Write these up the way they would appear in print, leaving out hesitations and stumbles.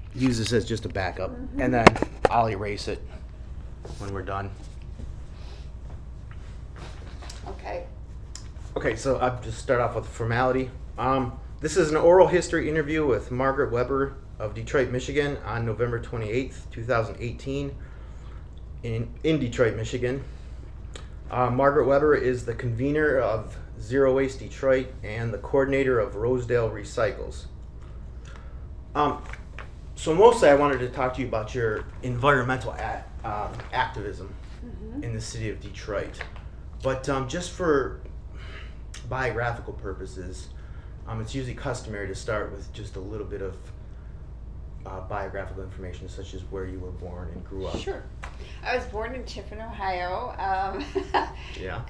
use this as just a backup, and then I'll erase it when we're done. Okay. Okay, so I'll just start off with formality. This is an oral history interview with Margaret Weber of Detroit, Michigan on November 28th, 2018 in Detroit, Michigan. Margaret Weber is the convener of Zero Waste Detroit and the coordinator of Rosedale Recycles. So mostly I wanted to talk to you about your environmental activism in the city of Detroit. But just for biographical purposes, it's usually customary to start with just a little bit of biographical information, such as where you were born and grew up. Sure. I was born in Tiffin, Ohio. Yeah.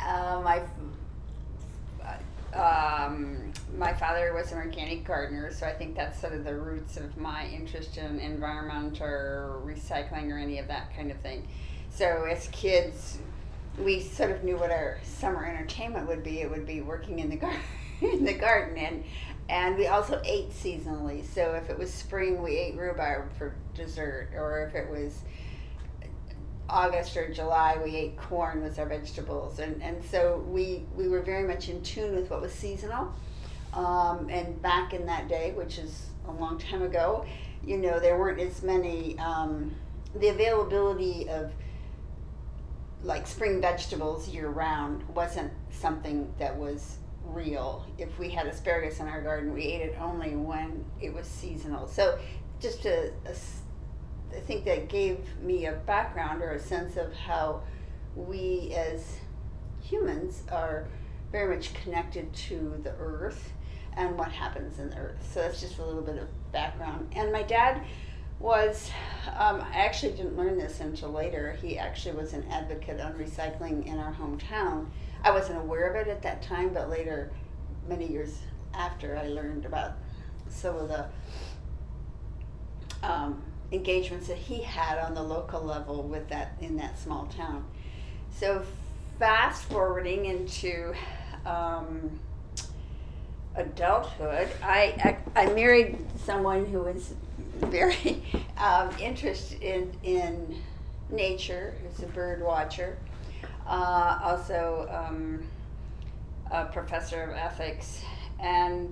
My father was an organic gardener, so I think that's sort of the roots of my interest in environment or recycling or any of that kind of thing. So as kids, we sort of knew what our summer entertainment would be. It would be working in the garden, and we also ate seasonally. So if it was spring, we ate rhubarb for dessert, or if it was August or July, we ate corn with our vegetables, and so we were very much in tune with what was seasonal. And back in that day, which is a long time ago, there weren't as many, the availability of like spring vegetables year round wasn't something that was real. If we had asparagus in our garden, we ate it only when it was seasonal. So just I think that gave me a background or a sense of how we as humans are very much connected to the earth and what happens in the earth. So that's just a little bit of background. And my dad was, I actually didn't learn this until later, he actually was an advocate on recycling in our hometown. I wasn't aware of it at that time, but later, many years after, I learned about some of the engagements that he had on the local level with that in that small town. So fast forwarding into adulthood, I married someone who was very interested in nature, who's a bird watcher, also a professor of ethics, and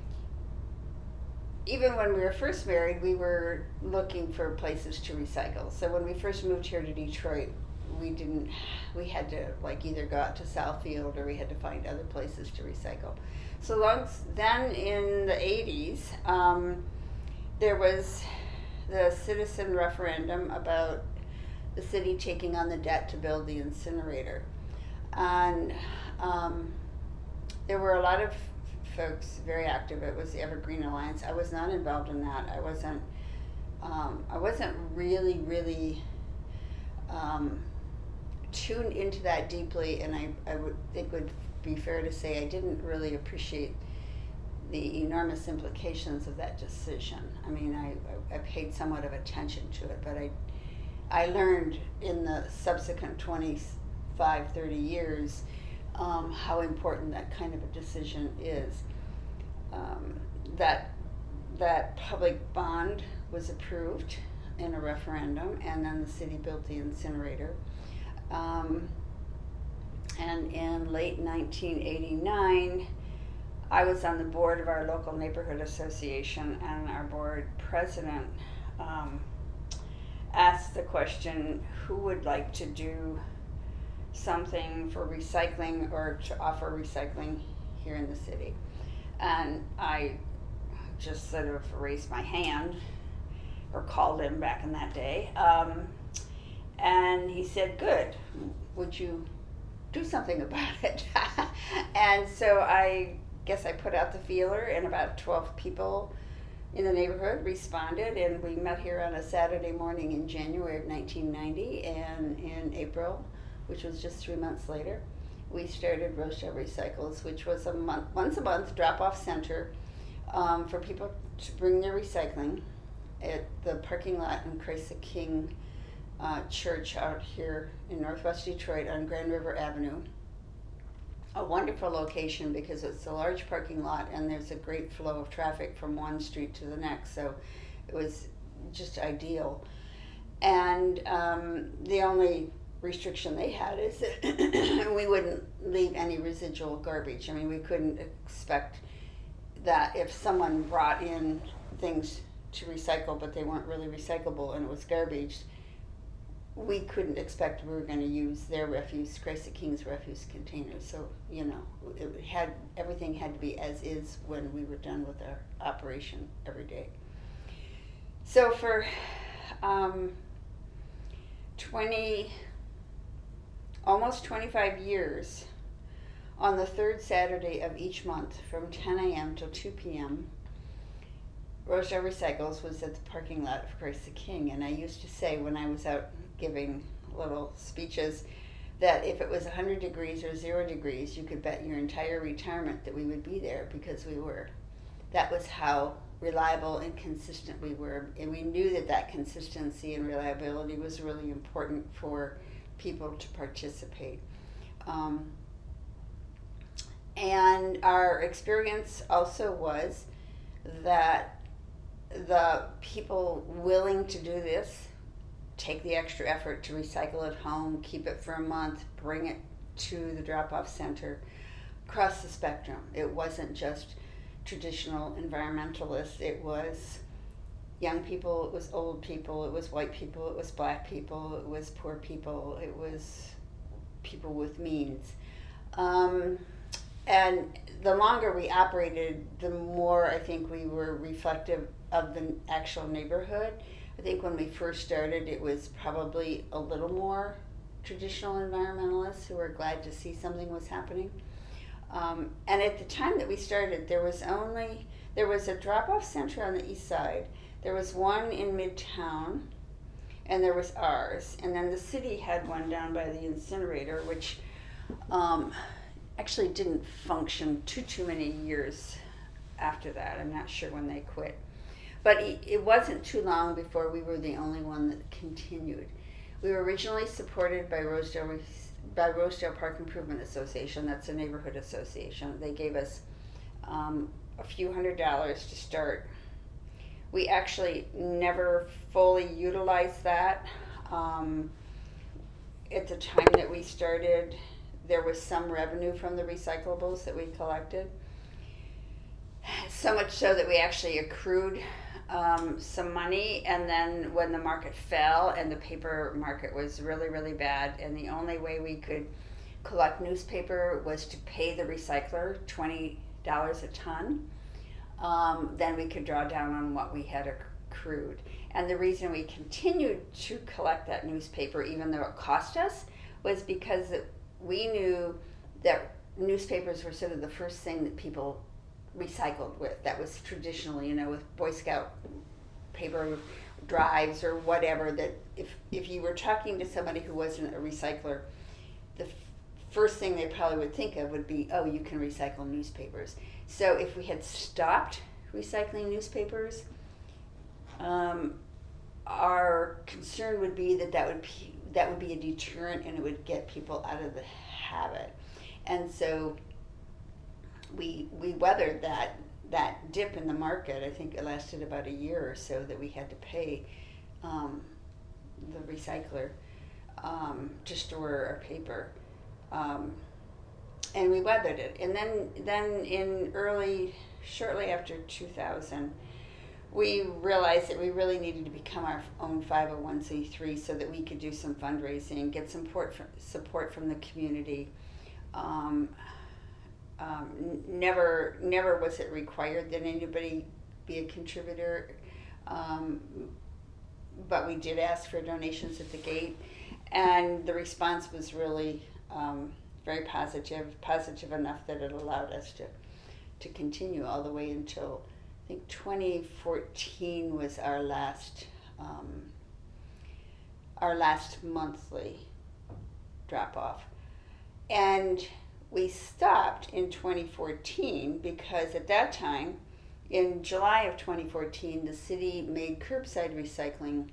even when we were first married, we were looking for places to recycle. So when we first moved here to Detroit, we had to either go out to Southfield or we had to find other places to recycle. So then in the 80s, there was the citizen referendum about the city taking on the debt to build the incinerator. And there were a lot of folks very active. It was the Evergreen Alliance. I was not involved in that. I wasn't really tuned into that deeply, and I would think would be fair to say I didn't really appreciate the enormous implications of that decision. I mean, I paid somewhat of attention to it, but I learned in the subsequent 25, 30 years how important that kind of a decision is. That public bond was approved in a referendum, and then the city built the incinerator. And in late 1989, I was on the board of our local neighborhood association, and our board president asked the question, who would like to do something for recycling or to offer recycling here in the city? And I just sort of raised my hand, or called him back in that day, and he said, good, would you do something about it? And so I guess I put out the feeler, and about 12 people in the neighborhood responded, and we met here on a Saturday morning in January of 1990, and in April, which was just 3 months later, we started Rosedale Recycles, which was once a month drop-off center for people to bring their recycling at the parking lot in Christ the King Church out here in Northwest Detroit on Grand River Avenue. A wonderful location because it's a large parking lot and there's a great flow of traffic from one street to the next. So it was just ideal. And the only restriction they had is that we wouldn't leave any residual garbage. I mean, we couldn't expect that if someone brought in things to recycle but they weren't really recyclable and it was garbage, we couldn't expect we were going to use their refuse, Christ the King's refuse containers. So, you know, everything had to be as is when we were done with our operation every day. So for almost 25 years, on the third Saturday of each month from 10 a.m. till 2 p.m., Rosedale Recycles was at the parking lot of Christ the King. And I used to say when I was out giving little speeches that if it was 100 degrees or 0 degrees, you could bet your entire retirement that we would be there, because we were. That was how reliable and consistent we were. And we knew that that consistency and reliability was really important for people to participate. And our experience also was that the people willing to do this, take the extra effort to recycle at home, keep it for a month, bring it to the drop-off center, across the spectrum. It wasn't just traditional environmentalists. It was young people, it was old people, it was white people, it was black people, it was poor people, it was people with means. And the longer we operated, the more I think we were reflective of the actual neighborhood. I think when we first started, it was probably a little more traditional environmentalists who were glad to see something was happening. And at the time that we started, there was a drop-off center on the east side. There was one in Midtown, and there was ours. And then the city had one down by the incinerator, which actually didn't function too many years after that. I'm not sure when they quit. But it wasn't too long before we were the only one that continued. We were originally supported by Rosedale Park Improvement Association. That's a neighborhood association. They gave us a few $100s to start. We actually never fully utilized that. At the time that we started, there was some revenue from the recyclables that we collected. So much so that we actually accrued some money, and then when the market fell and the paper market was really, really bad, and the only way we could collect newspaper was to pay the recycler $20 a ton, then we could draw down on what we had accrued. And the reason we continued to collect that newspaper, even though it cost us, was because we knew that newspapers were sort of the first thing that people recycled with. That was traditionally, with Boy Scout paper drives or whatever, that if you were talking to somebody who wasn't a recycler, the first thing they probably would think of would be, oh, you can recycle newspapers. So if we had stopped recycling newspapers, our concern would be that would be a deterrent, and it would get people out of the habit. And so we weathered that dip in the market. I think it lasted about a year or so that we had to pay the recycler to store our paper, and we weathered it. And then shortly after 2000, we realized that we really needed to become our own 501c3 so that we could do some fundraising, get some support from the community. Never was it required that anybody be a contributor, but we did ask for donations at the gate, and the response was really very positive enough that it allowed us to continue all the way until I think 2014 was our last monthly drop off. And we stopped in 2014 because at that time, in July of 2014, the city made curbside recycling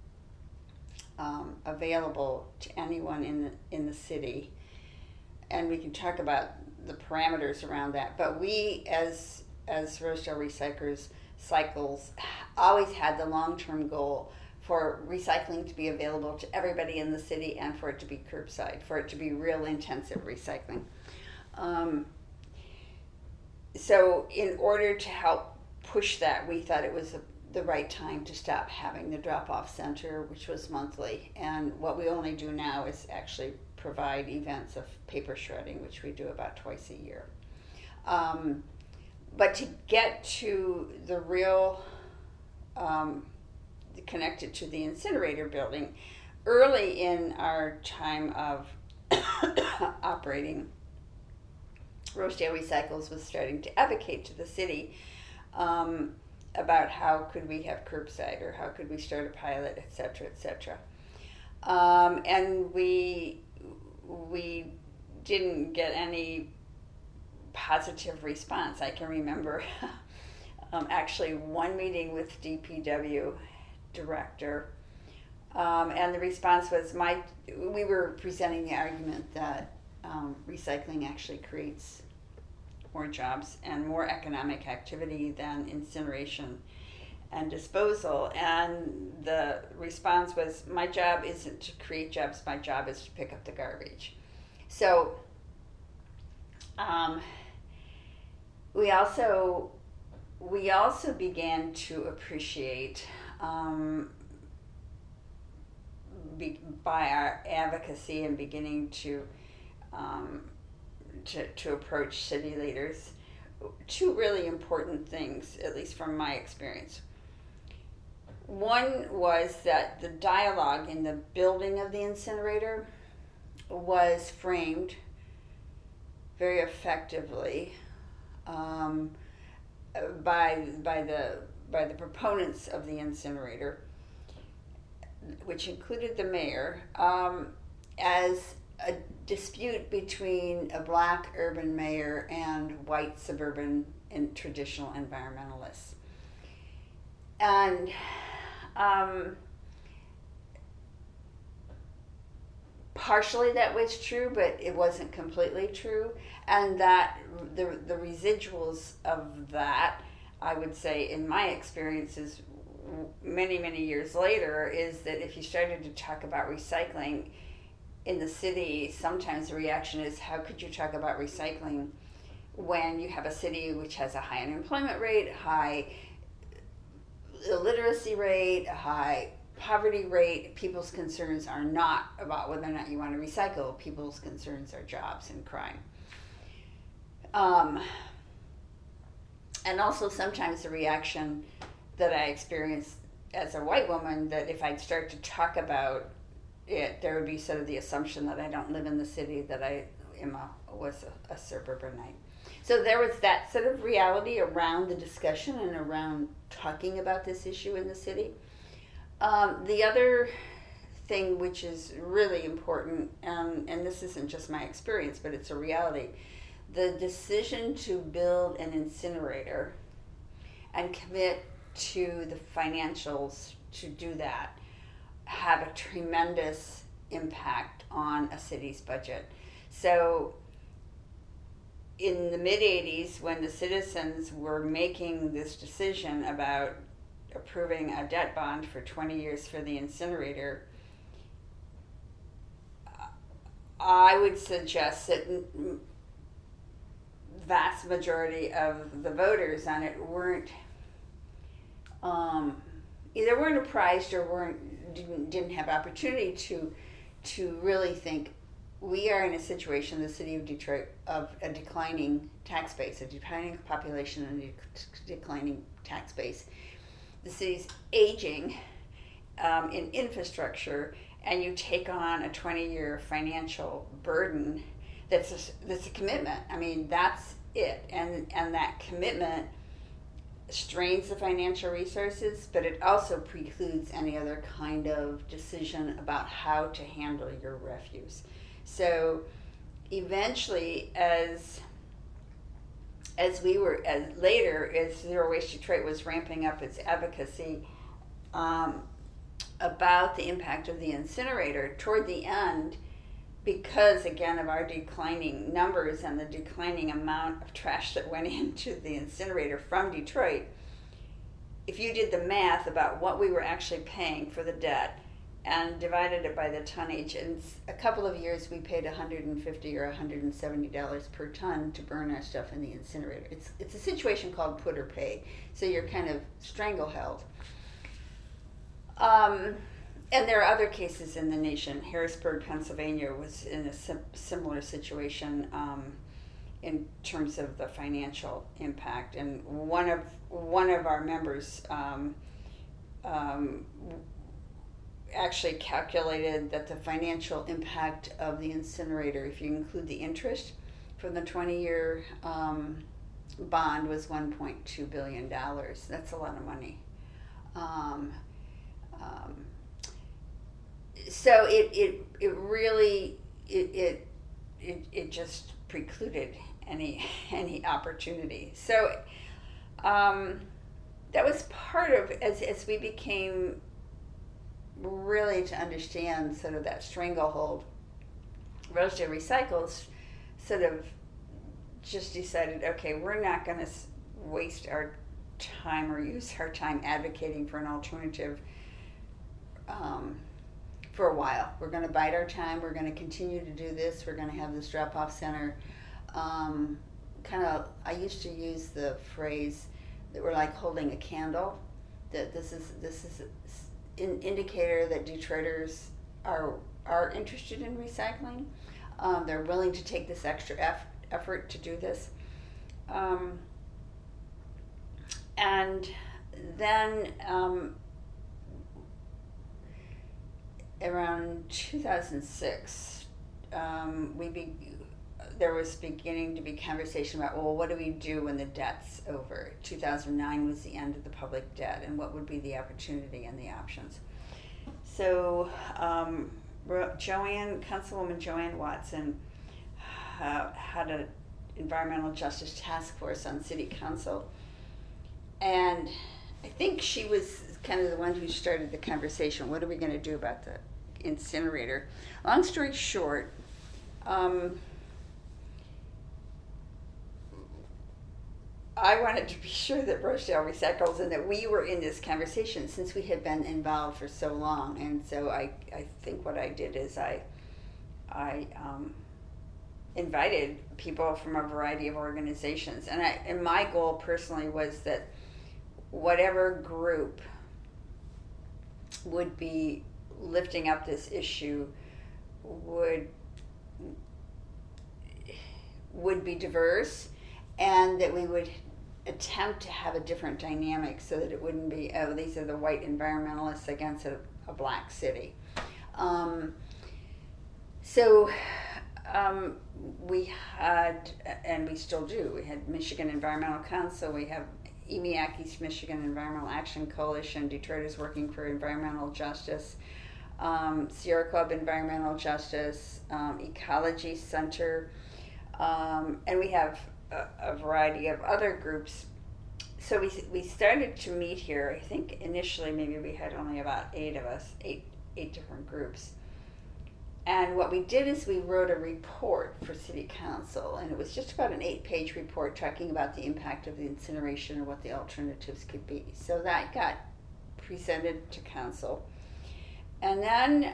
available to anyone in the city. And we can talk about the parameters around that. But we, as Rosedale Recyclers, cycles always had the long-term goal for recycling to be available to everybody in the city and for it to be curbside, for it to be real intensive recycling. So in order to help push that, we thought it was the right time to stop having the drop-off center, which was monthly. And what we only do now is actually provide events of paper shredding, which we do about twice a year. But to get to the real, connected to the incinerator building, early in our time of operating, Rosedale Recycles was starting to advocate to the city about how could we have curbside or how could we start a pilot, et cetera, et cetera. And we didn't get any positive response. I can remember actually one meeting with DPW director, and the response was we were presenting the argument that recycling actually creates more jobs and more economic activity than incineration and disposal. And the response was, my job isn't to create jobs, my job is to pick up the garbage. So we also began to appreciate by our advocacy and beginning to approach city leaders, two really important things, at least from my experience. One was that the dialogue in the building of the incinerator was framed very effectively by the proponents of the incinerator, which included the mayor, as a dispute between a black urban mayor and white suburban and traditional environmentalists. And partially that was true, but it wasn't completely true. And that the residuals of that, I would say, in my experiences many, many years later, is that if you started to talk about recycling in the city, sometimes the reaction is, how could you talk about recycling when you have a city which has a high unemployment rate, high illiteracy rate, a high poverty rate? People's concerns are not about whether or not you want to recycle. People's concerns are jobs and crime. And also sometimes the reaction that I experienced as a white woman, that if I'd start to talk about it, there would be sort of the assumption that I don't live in the city, that I was a suburbanite. So there was that sort of reality around the discussion and around talking about this issue in the city. The other thing which is really important, and this isn't just my experience, but it's a reality, the decision to build an incinerator and commit to the financials to do that have a tremendous impact on a city's budget. So in the mid-'80s, when the citizens were making this decision about approving a debt bond for 20 years for the incinerator, I would suggest that vast majority of the voters on it either weren't apprised or didn't have opportunity to really think, we are in a situation, the city of Detroit, of a declining tax base, a declining population and a declining tax base. The city's aging in infrastructure, and you take on a 20-year financial burden that's a commitment. I mean, that's it. And that commitment strains the financial resources, but it also precludes any other kind of decision about how to handle your refuse. So eventually, as Zero Waste Detroit was ramping up its advocacy about the impact of the incinerator, toward the end, because again of our declining numbers and the declining amount of trash that went into the incinerator from Detroit, if you did the math about what we were actually paying for the debt and divided it by the tonnage, in a couple of years we paid $150 or $170 per ton to burn our stuff in the incinerator. It's a situation called put or pay, so you're kind of strangle-held. And there are other cases in the nation. Harrisburg, Pennsylvania was in a similar situation in terms of the financial impact. And one of our members actually calculated that the financial impact of the incinerator, if you include the interest from the 20-year bond, was $1.2 billion. That's a lot of money. So it really just precluded any opportunity. So that was part of as we became really to understand sort of that stranglehold. Rosedale Recycles sort of just decided, okay, we're not going to waste our time or use our time advocating for an alternative for a while. We're going to bide our time. We're going to continue to do this. We're going to have this drop-off center. I used to use the phrase that we're like holding a candle. That this is an indicator that Detroiters are interested in recycling. They're willing to take this extra effort to do this. And then around 2006, there was beginning to be conversation about, well, what do we do when the debt's over? 2009 was the end of the public debt, and what would be the opportunity and the options? So Councilwoman Joanne Watson had an environmental justice task force on city council, and I think she was kind of the one who started the conversation. What are we going to do about the incinerator? Long story short, I wanted to be sure that Rosedale Recycles and that we were in this conversation since we had been involved for so long. And so I think what I did is I invited people from a variety of organizations. And my goal personally was that whatever group would be lifting up this issue would be diverse, and that we would attempt to have a different dynamic so that it wouldn't be, oh, these are the white environmentalists against a black city. We had, and we still do, we had Michigan Environmental Council, we have EMEAC, East Michigan Environmental Action Coalition, Detroiters Working for Environmental Justice, Sierra Club Environmental Justice, Ecology Center, and we have a variety of other groups. So we started to meet here. I think initially maybe we had only about 8 of us, eight different groups. And what we did is we wrote a report for City Council, and it was just about an 8-page report talking about the impact of the incineration and what the alternatives could be. So that got presented to Council. And then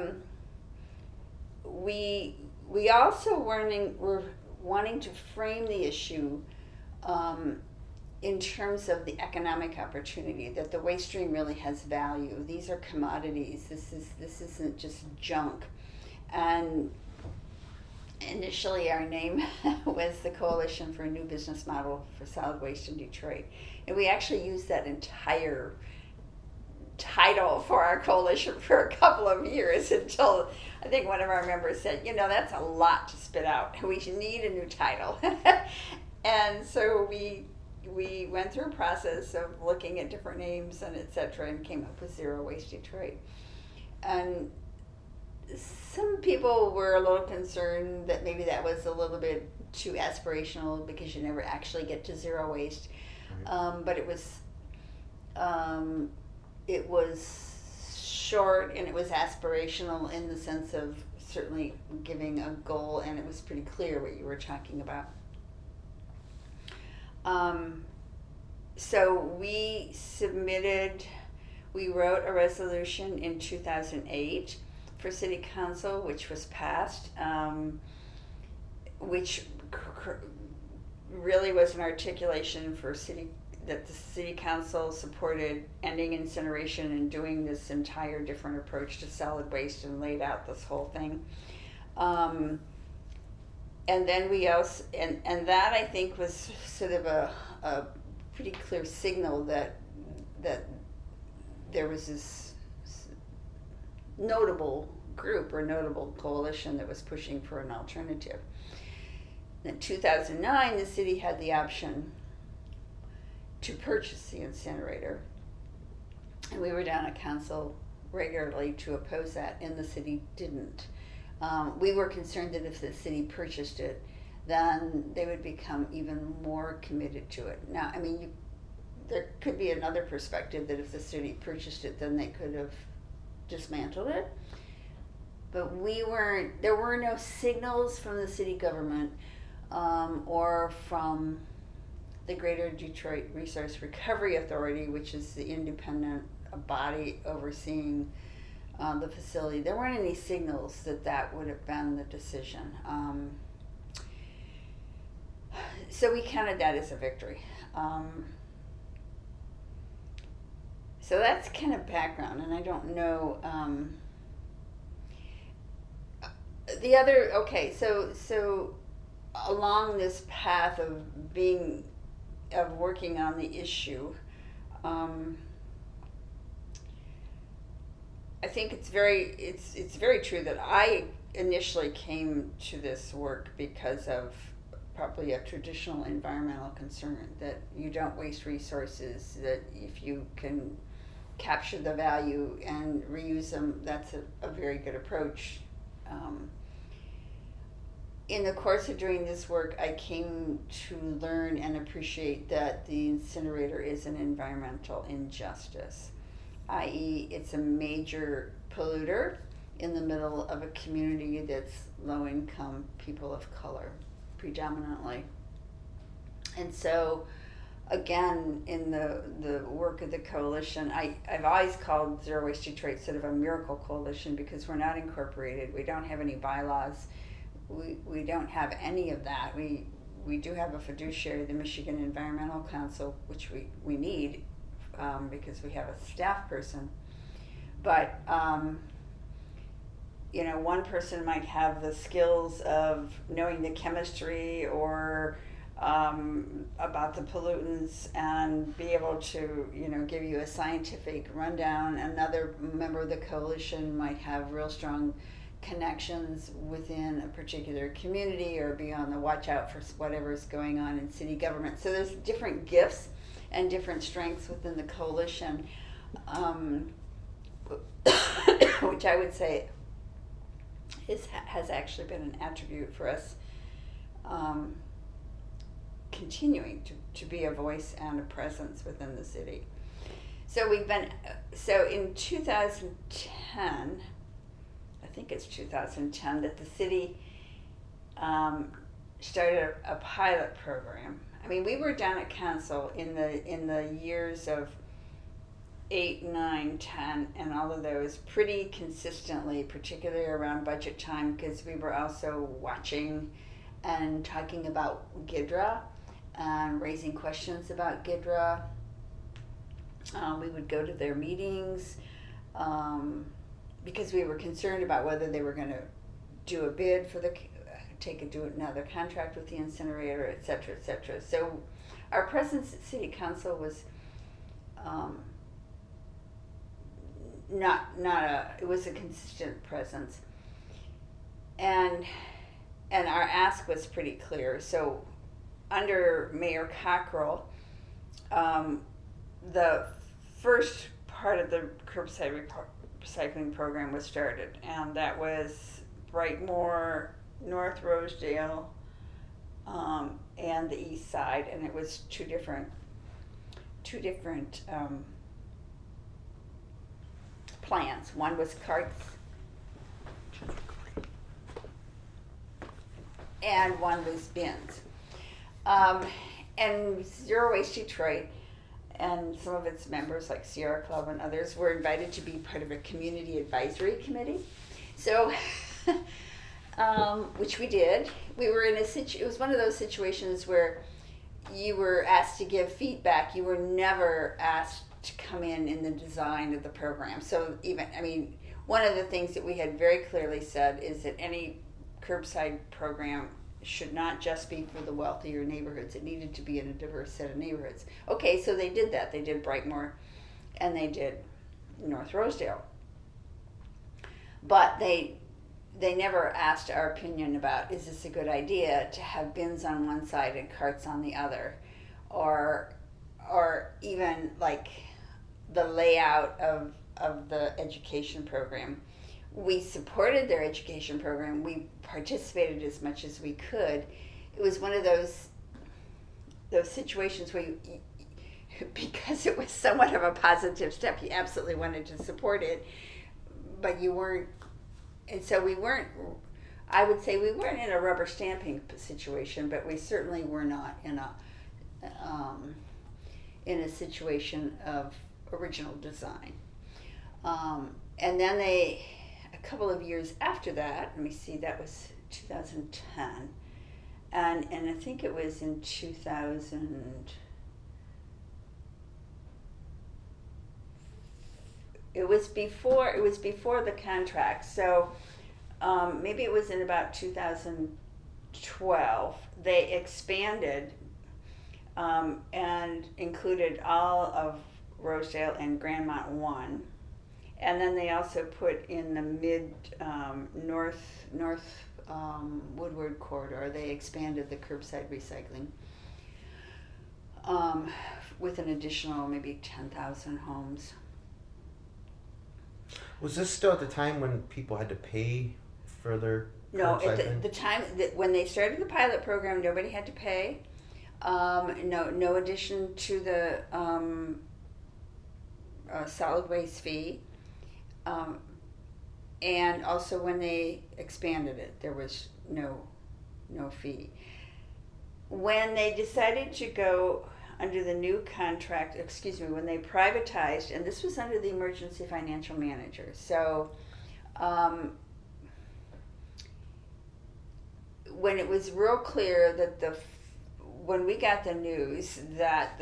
we also were wanting to frame the issue in terms of the economic opportunity, that the waste stream really has value. These are commodities. This isn't just junk. And initially our name was the Coalition for a New Business Model for Solid Waste in Detroit. And we actually used that entire title for our coalition for a couple of years until I think one of our members said, that's a lot to spit out. We need a new title. And so we went through a process of looking at different names and et cetera, and came up with Zero Waste Detroit. And some people were a little concerned that maybe that was a little bit too aspirational because you never actually get to zero waste. Right. But it was short and it was aspirational in the sense of certainly giving a goal, and it was pretty clear what you were talking about. So we wrote a resolution in 2008 for City Council, which was passed, which really was an articulation for that the City Council supported ending incineration and doing this entire different approach to solid waste, and laid out this whole thing. And then we also, and that I think was sort of a pretty clear signal that there was this notable group or notable coalition that was pushing for an alternative. In 2009, the city had the option to purchase the incinerator, and we were down at council regularly to oppose that, and the city didn't. We were concerned that if the city purchased it, then they would become even more committed to it. Now, I mean, there could be another perspective that if the city purchased it, then they could have dismantled it. But there were no signals from the city government or from the Greater Detroit Resource Recovery Authority, which is the independent body overseeing the facility. There weren't any signals that would have been the decision. So we counted that as a victory. So that's kind of background, and I don't know. So along this path of working on the issue, I think it's very true that I initially came to this work because of probably a traditional environmental concern that you don't waste resources, that if you can capture the value and reuse them, that's a very good approach. In the course of doing this work, I came to learn and appreciate that the incinerator is an environmental injustice, i.e. it's a major polluter in the middle of a community that's low-income people of color, predominantly. And so, again, in the work of the coalition, I've always called Zero Waste Detroit sort of a miracle coalition because we're not incorporated. We don't have any bylaws. We don't have any of that. We do have a fiduciary, the Michigan Environmental Council, which we need because we have a staff person. But, one person might have the skills of knowing the chemistry or about the pollutants and be able to, give you a scientific rundown. Another member of the coalition might have real strong connections within a particular community or be on the watch out for whatever's going on in city government. So there's different gifts and different strengths within the coalition, which I would say has actually been an attribute for us continuing to be a voice and a presence within the city. So in 2010, I think it's 2010, that the city started a pilot program. I mean, we were down at council in the years of 8, 9, 10, and all of those pretty consistently, particularly around budget time, because we were also watching and talking about GIDRA and raising questions about GIDRA. We would go to their meetings because we were concerned about whether they were going to do a bid for do another contract with the incinerator, et cetera, et cetera. So our presence at City Council was it was a consistent presence, and our ask was pretty clear. So under Mayor Cockrell, the first part of the curbside recycling program was started, and that was Brightmoor, North Rosedale, and the east side, and it was two different plans. One was carts, and one was bins. And Zero Waste Detroit and some of its members, like Sierra Club and others, were invited to be part of a community advisory committee. So, which we did. We were in it was one of those situations where you were asked to give feedback. You were never asked to come in the design of the program. So one of the things that we had very clearly said is that any curbside program should not just be for the wealthier neighborhoods. It needed to be in a diverse set of neighborhoods. Okay, so they did that. They did Brightmoor and they did North Rosedale. But they never asked our opinion about, is this a good idea to have bins on one side and carts on the other, or even like the layout of the education program. We supported their education program. We participated as much as we could. It was one of those situations where because it was somewhat of a positive step, you absolutely wanted to support it, but you weren't. And so we weren't, I would say we weren't in a rubber stamping situation, but we certainly were not in a situation of original design. And then a couple of years after that, let me see, that was 2010. And I think it was in 2000, it was before the contract. So maybe it was in about 2012. They expanded and included all of Rosedale and Grandmont 1. And then they also put in the north Woodward corridor. They expanded the curbside recycling with an additional maybe 10,000 homes. Was this still at the time when people had to pay for their No, curbside at the time that when they started the pilot program, nobody had to pay. No addition to the solid waste fee. And also when they expanded it, there was no fee. When they decided to go under the new contract, when they privatized, and this was under the emergency financial manager. So when it was real clear that when we got the news that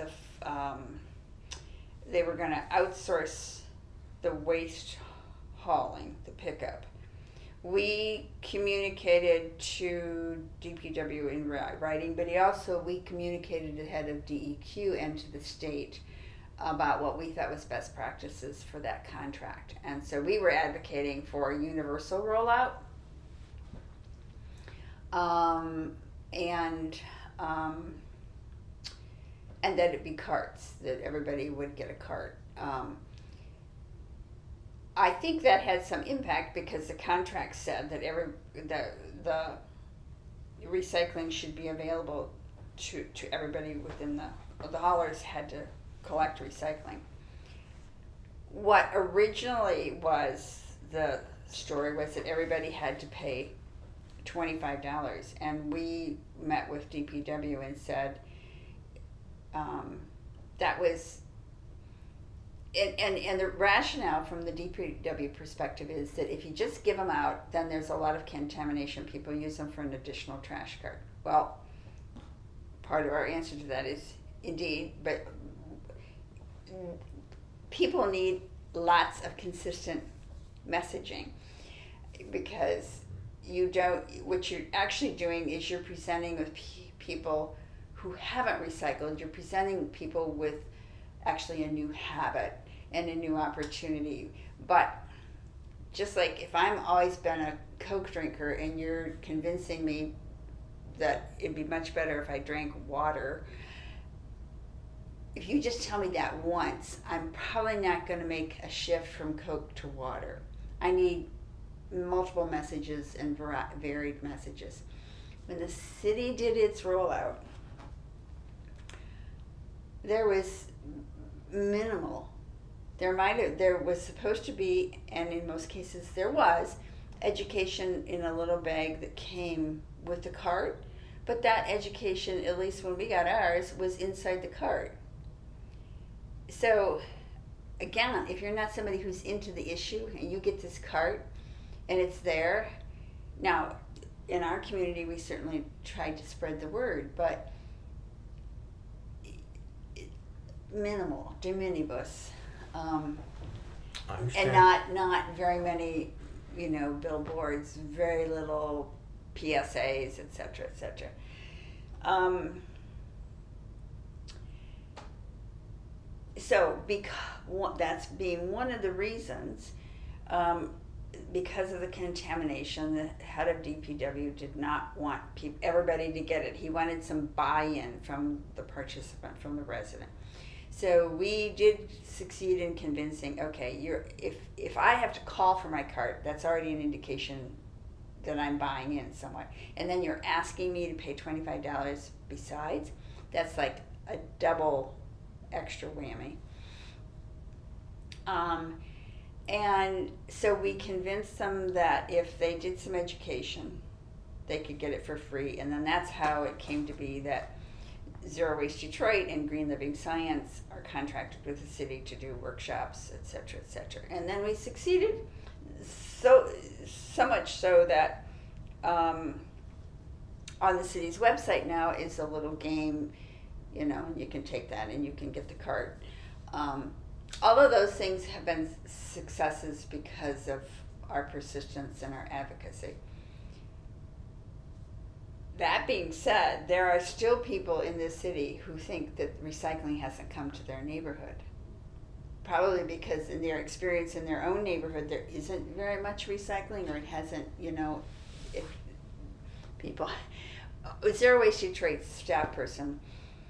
they were going to outsource the waste hauling, the pickup, we communicated to DPW in writing, but we communicated ahead of DEQ and to the state about what we thought was best practices for that contract. And so we were advocating for a universal rollout, and that it be carts, that everybody would get a cart. I think that had some impact because the contract said that the recycling should be available to everybody within the haulers had to collect recycling. What originally was the story was that everybody had to pay $25, and we met with DPW and said that was. And the rationale from the DPW perspective is that if you just give them out, then there's a lot of contamination. People use them for an additional trash cart. Well, part of our answer to that is indeed, but people need lots of consistent messaging, because what you're actually doing is you're presenting with people who haven't recycled. You're presenting people with actually a new habit and a new opportunity. But just like if I'm always been a Coke drinker and you're convincing me that it'd be much better if I drank water, if you just tell me that once, I'm probably not going to make a shift from Coke to water. I need multiple messages and varied messages. When the city did its rollout, there was minimal. There was supposed to be, and in most cases there was, education in a little bag that came with the cart, but that education, at least when we got ours, was inside the cart. So again, if you're not somebody who's into the issue and you get this cart and it's there, now in our community we certainly tried to spread the word, but minimal, de minimis, and not very many, billboards, very little PSAs, etc., etc. So that's being one of the reasons, because of the contamination, the head of DPW did not want everybody to get it. He wanted some buy-in from the participant, from the resident. So we did succeed in convincing, okay, if I have to call for my cart, that's already an indication that I'm buying in somewhat. And then you're asking me to pay $25 besides, that's like a double extra whammy. And so we convinced them that if they did some education, they could get it for free. And then that's how it came to be that Zero Waste Detroit and Green Living Science are contracted with the city to do workshops, et cetera, et cetera. And then we succeeded so much so that on the city's website now is a little game, you can take that and you can get the cart. All of those things have been successes because of our persistence and our advocacy. That being said, there are still people in this city who think that recycling hasn't come to their neighborhood. Probably because in their experience in their own neighborhood, there isn't very much recycling, or it hasn't, Zero Waste Detroit staff person,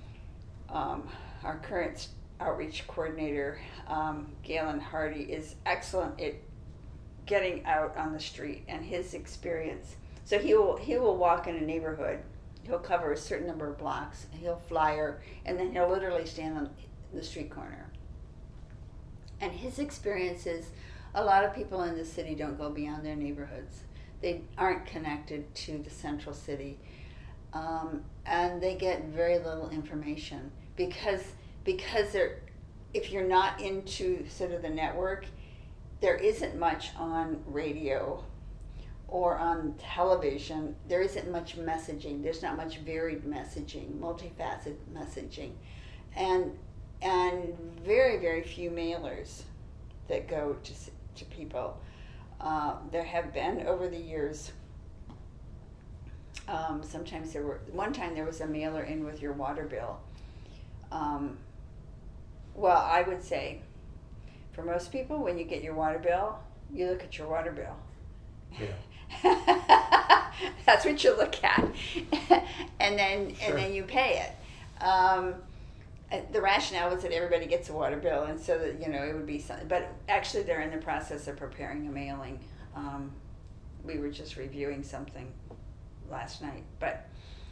our current outreach coordinator, Galen Hardy, is excellent at getting out on the street, and his experience. So he will walk in a neighborhood, he'll cover a certain number of blocks, he'll flyer, and then he'll literally stand on the street corner. And his experience is a lot of people in the city don't go beyond their neighborhoods. They aren't connected to the central city, and they get very little information because if you're not into sort of the network, there isn't much on radio or on television. There isn't much messaging. There's not much varied messaging, multifaceted messaging, and very, very few mailers that go to people. There have been over the years. Sometimes one time there was a mailer in with your water bill. Well, I would say, for most people, when you get your water bill, you look at your water bill. Yeah. That's what you look at, and then you pay it. The rationale was that everybody gets a water bill, and so that it would be something. But actually, they're in the process of preparing a mailing. We were just reviewing something last night, but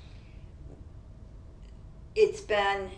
it's been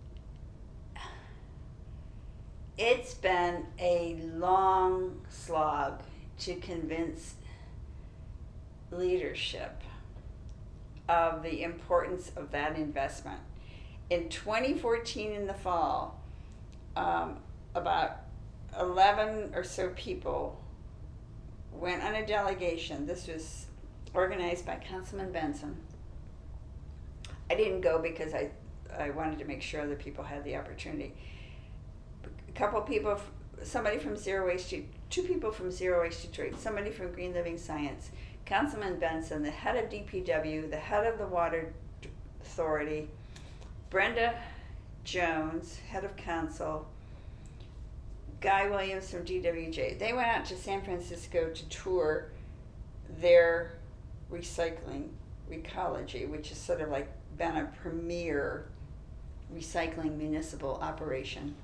a long slog to convince leadership of the importance of that investment. In 2014, in the fall, about 11 or so people went on a delegation. This was organized by Councilman Benson. I didn't go because I wanted to make sure other people had the opportunity. A couple people, somebody from Zero Waste, two people from Zero Waste Detroit, somebody from Green Living Science, Councilman Benson, the head of DPW, the head of the Water Authority, Brenda Jones, head of council, Guy Williams from DWJ. They went out to San Francisco to tour their recycling, Recology, which is sort of like been a premier recycling municipal operation.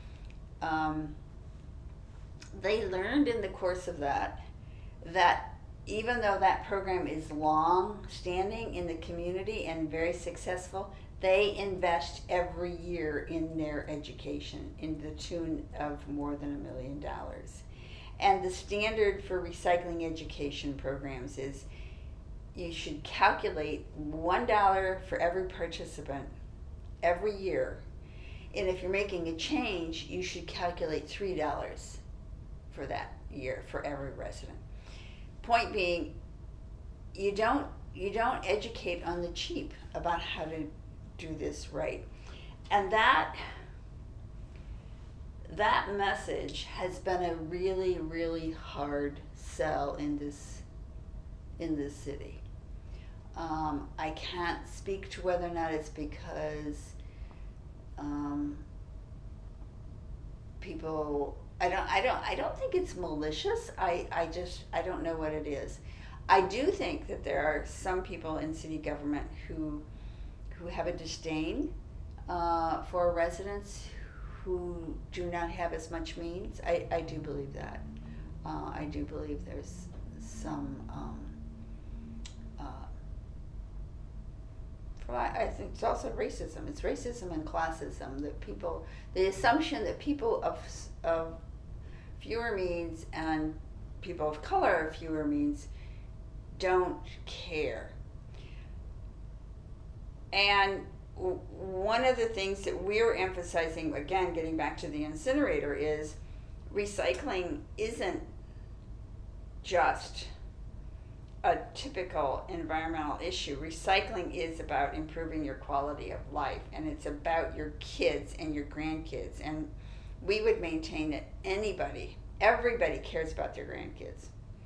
They learned in the course of that even though that program is long standing in the community and very successful, they invest every year in their education in the tune of more than $1 million. And the standard for recycling education programs is you should calculate $1 for every participant every year, And if you're making a change, you should calculate $3 for that year for every resident. Point being, you don't educate on the cheap about how to do this right. And that message has been a really, really hard sell in this city. I can't speak to whether or not it's because people. I don't think it's malicious. I don't know what it is. I do think that there are some people in city government who have a disdain for residents who do not have as much means. I do believe that. I do believe there's some. I think it's also racism. It's racism and classism. The assumption that people of fewer means and people of color of fewer means don't care. And one of the things that we're emphasizing, again, getting back to the incinerator, is recycling isn't just a typical environmental issue. Recycling is about improving your quality of life, and it's about your kids and your grandkids. And we would maintain that everybody cares about their grandkids.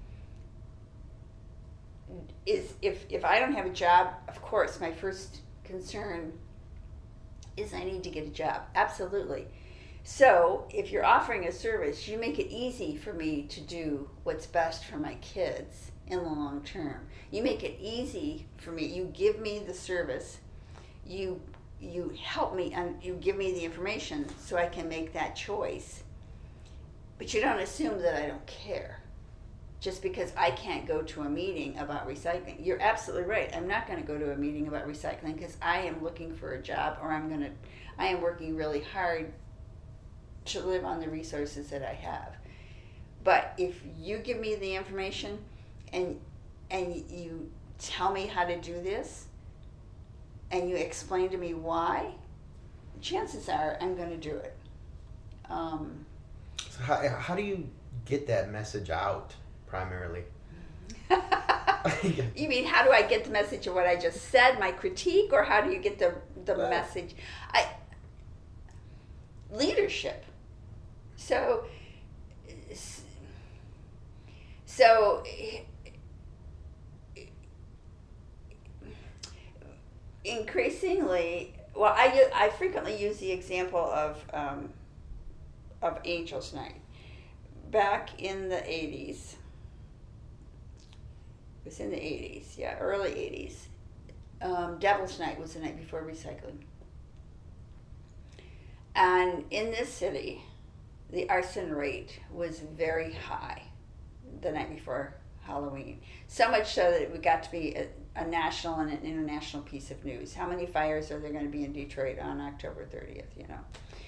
If I don't have a job, of course, my first concern is I need to get a job. Absolutely. So if you're offering a service, you make it easy for me to do what's best for my kids in the long term. You make it easy for me. You give me the service. You help me, and you give me the information so I can make that choice. But you don't assume that I don't care just because I can't go to a meeting about recycling. You're absolutely right. I'm not going to go to a meeting about recycling because I am looking for a job, or I am working really hard to live on the resources that I have. But if you give me the information and you tell me how to do this and you explain to me why, chances are I'm going to do it. So how do you get that message out primarily? You mean, how do I get the message of what I just said, my critique, or how do you get the message? Leadership. So increasingly, well, I frequently use the example of Angels Night. Back in the 80s, it was in the 80s, yeah, early 80s, Devil's Night was the night before recycling. And in this city, the arson rate was very high the night before Halloween. So much so that it got to be a national and an international piece of news. How many fires are there going to be in Detroit on October 30th, you know?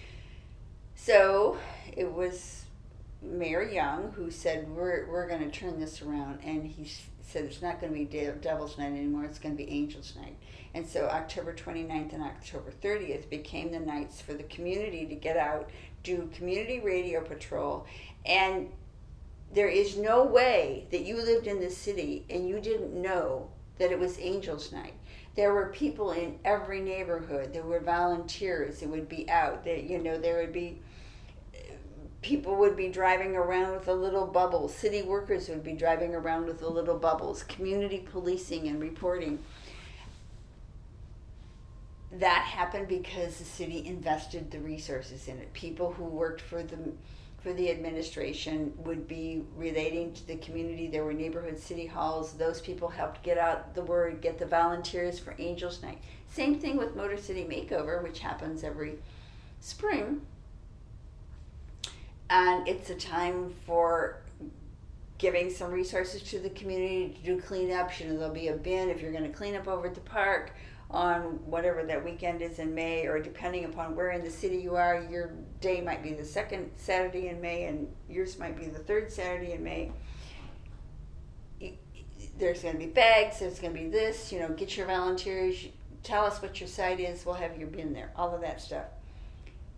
So it was Mayor Young who said, we're going to turn this around. And he said it's not going to be Devil's Night anymore, it's going to be Angels Night. And so October 29th and October 30th became the nights for the community to get out, do community radio patrol. And there is no way that you lived in this city and you didn't know that it was Angels Night. There were people in every neighborhood. There were volunteers that would be out. There would be people would be driving around with the little bubbles. City workers would be driving around with the little bubbles. Community policing and reporting. That happened because the city invested the resources in it. People who worked for the administration would be relating to the community. There were neighborhood city halls. Those people helped get out the word, get the volunteers for Angels Night. Same thing with Motor City Makeover, which happens every spring. And it's a time for giving some resources to the community to do cleanups. There'll be a bin if you're going to clean up over at the park on whatever that weekend is in May, or depending upon where in the city you are, your day might be the second Saturday in May and yours might be the third Saturday in May. There's going to be bags, there's going to be this, get your volunteers, tell us what your site is, we'll have your bin there, all of that stuff.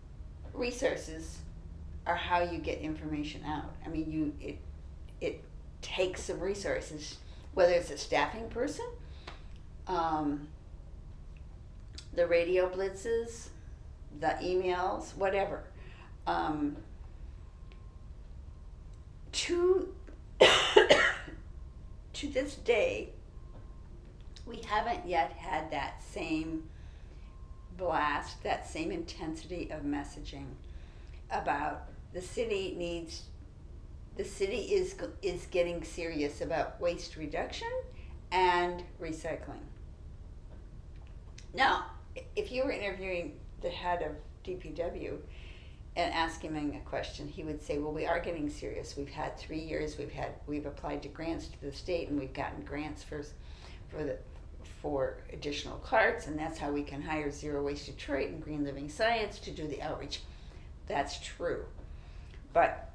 resources are how you get information out. I mean, it takes some resources, whether it's a staffing person, the radio blitzes, the emails, whatever. To this day, we haven't yet had that same blast, that same intensity of messaging about the city is getting serious about waste reduction and recycling. Now, if you were interviewing the head of DPW and asking him a question, he would say, well, we are getting serious. We've had 3 years, we've applied to grants to the state, and we've gotten grants for additional carts, and that's how we can hire Zero Waste Detroit and Green Living Science to do the outreach. That's true. But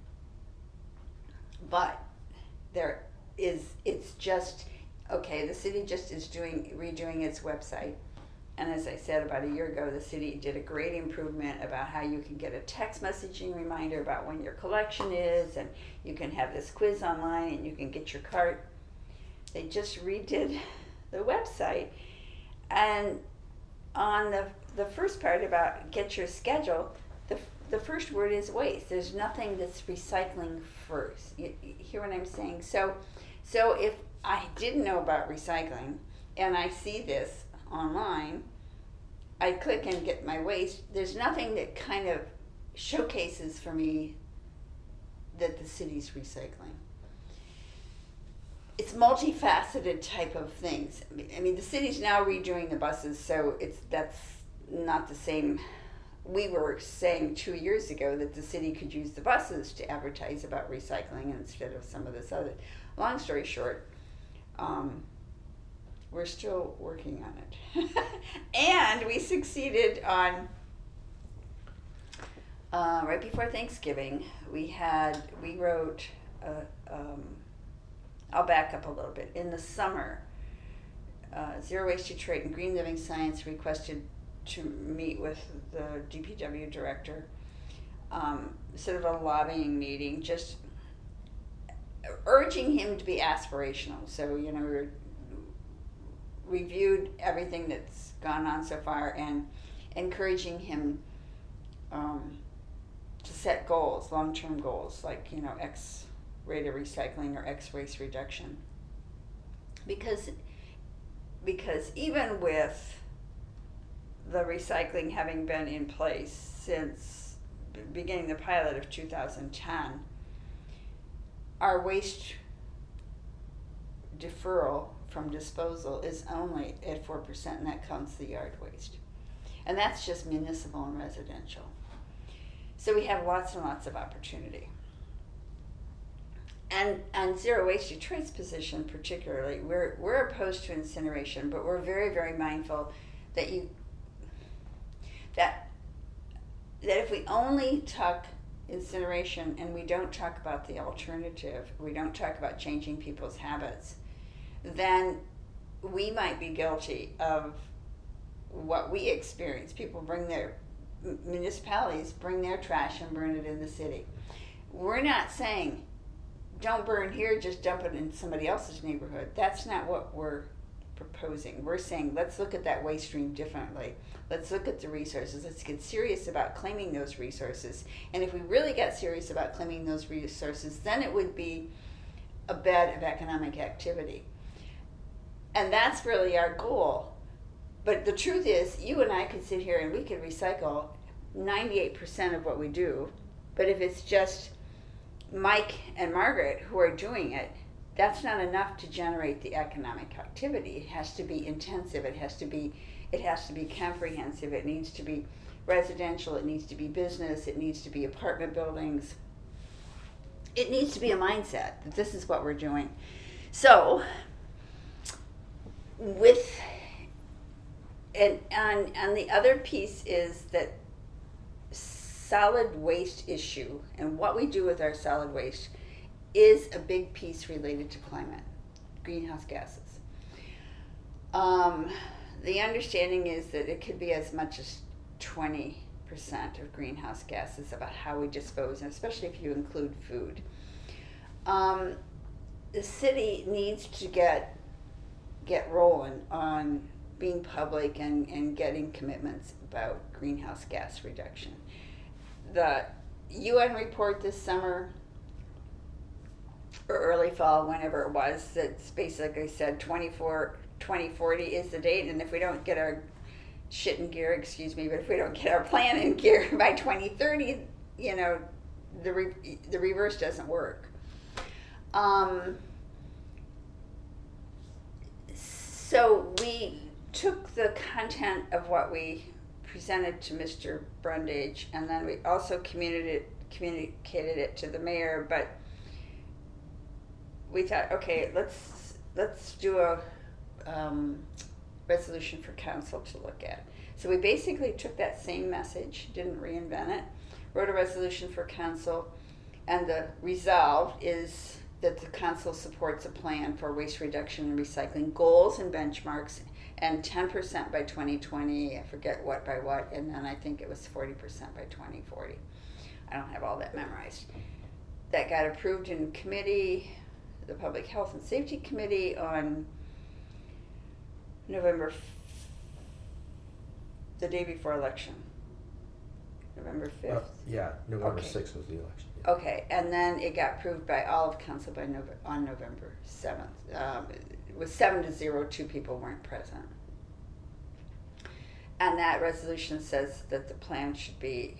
it's just, okay, the city just is redoing its website. And as I said, about a year ago, the city did a great improvement about how you can get a text messaging reminder about when your collection is, and you can have this quiz online, and you can get your cart. They just redid the website. And on the first part about get your schedule, the first word is waste. There's nothing that's recycling first. You hear what I'm saying? So if I didn't know about recycling and I see this online, I click and get my waste. There's nothing that kind of showcases for me that the city's recycling. It's multifaceted type of things. I mean, the city's now redoing the buses, so that's not the same. We were saying 2 years ago that the city could use the buses to advertise about recycling instead of some of this other. Long story short, we're still working on it. And we succeeded on, right before Thanksgiving, we wrote, I'll back up a little bit. In the summer, Zero Waste Detroit and Green Living Science requested to meet with the DPW director, sort of a lobbying meeting, just urging him to be aspirational. So, we reviewed everything that's gone on so far and encouraging him to set goals, long-term goals, like, X rate of recycling or X waste reduction. Because even with the recycling having been in place since beginning the pilot of 2010, our waste deferral from disposal is only at 4%, and that counts the yard waste. And that's just municipal and residential. So we have lots and lots of opportunity. And Zero Waste Detroit's position particularly, we're opposed to incineration, but we're very, very mindful that that if we only talk incineration and we don't talk about the alternative, we don't talk about changing people's habits, then we might be guilty of what we experience. Municipalities bring their trash and burn it in the city. We're not saying, don't burn here, just dump it in somebody else's neighborhood. That's not what we're proposing. We're saying, let's look at that waste stream differently. Let's look at the resources. Let's get serious about claiming those resources. And if we really got serious about claiming those resources, then it would be a bed of economic activity. And that's really our goal. But the truth is, you and I could sit here and we could recycle 98% of what we do. But if it's just Mike and Margaret who are doing it, that's not enough to generate the economic activity. It has to be intensive. It has to be comprehensive. It needs to be residential. It needs to be business. It needs to be apartment buildings. It needs to be a mindset that this is what we're doing. So, and the other piece is that solid waste issue and what we do with our solid waste is a big piece related to climate, greenhouse gases. The understanding is that it could be as much as 20% of greenhouse gases, about how we dispose, and especially if you include food. The city needs to get rolling on being public and getting commitments about greenhouse gas reduction. The UN report this summer, or early fall, whenever it was, that's basically said 2040 is the date, and if we don't get our shit in gear, excuse me, but if we don't get our plan in gear by 2030, the reverse doesn't work. So we took the content of what we presented to Mr. Brundage, and then we also communicated it to the mayor, but we thought, okay, let's do a resolution for council to look at. So we basically took that same message, didn't reinvent it, wrote a resolution for council, and the resolve is that the council supports a plan for waste reduction and recycling goals and benchmarks, and 10% by 2020, I forget what by what, and then I think it was 40% by 2040. I don't have all that memorized. That got approved in committee, the Public Health and Safety Committee, on the day before election, November 5th. November Okay. 6th was the election. Okay, and then it got approved by all of council on November 7th. It was 7-0, 2 people weren't present. And that resolution says that the plan should be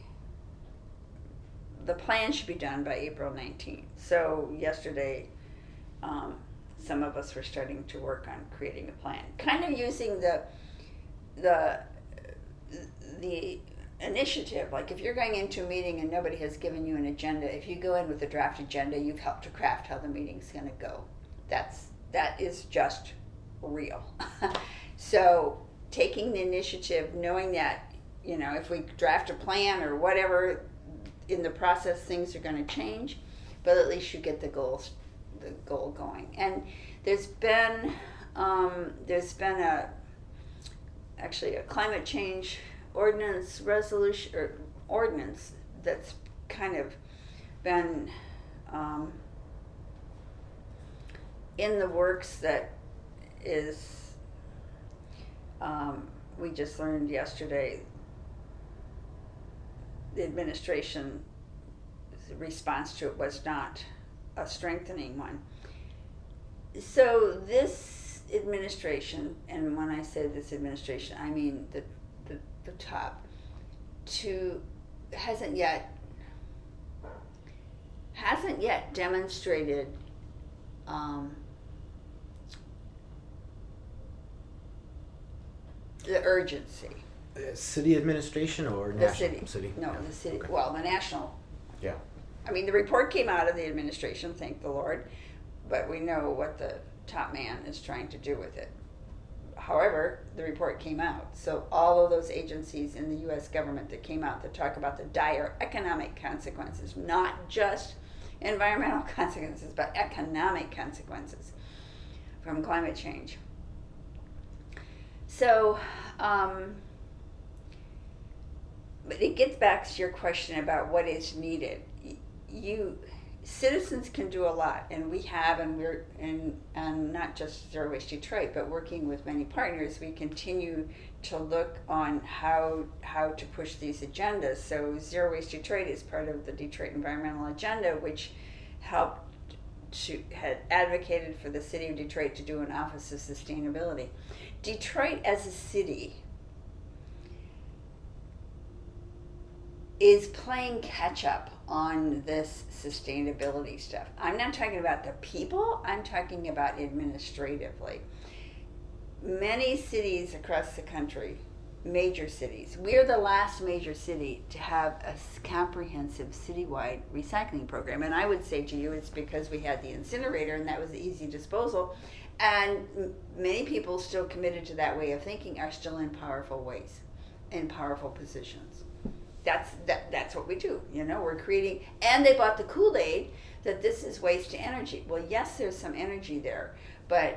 done by April 19th. So yesterday, some of us were starting to work on creating a plan, kind of using the initiative. Like if you're going into a meeting and nobody has given you an agenda, if you go in with a draft agenda, you've helped to craft how the meeting's going to go. That is just real. So taking the initiative, knowing that, if we draft a plan or whatever, in the process things are going to change, but at least you get the goal going. And there's been actually a climate change ordinance that's kind of been in the works, that is, we just learned yesterday the administration's response to it was not a strengthening one. So this administration, and when I say this administration, I mean the top, hasn't yet demonstrated the urgency. City administration or national? The city. No, the city. Okay. Well, the national. Yeah. I mean, the report came out of the administration, thank the Lord, but we know what the top man is trying to do with it. However, the report came out. So all of those agencies in the U.S. government that came out that talk about the dire economic consequences, not just environmental consequences, but economic consequences from climate change. So, but it gets back to your question about what is needed. Citizens can do a lot, and we have, and not just Zero Waste Detroit, but working with many partners, we continue to look on how to push these agendas. So Zero Waste Detroit is part of the Detroit Environmental Agenda, which had advocated for the city of Detroit to do an Office of Sustainability. Detroit as a city is playing catch up on this sustainability stuff. I'm not talking about the people, I'm talking about administratively. Many cities across the country, major cities, we're the last major city to have a comprehensive citywide recycling program. And I would say to you, it's because we had the incinerator and that was the easy disposal. And many people still committed to that way of thinking are still in powerful ways, in powerful positions. That's what we do, we're creating, and they bought the Kool-Aid that this is waste to energy. Well, yes, there's some energy there, but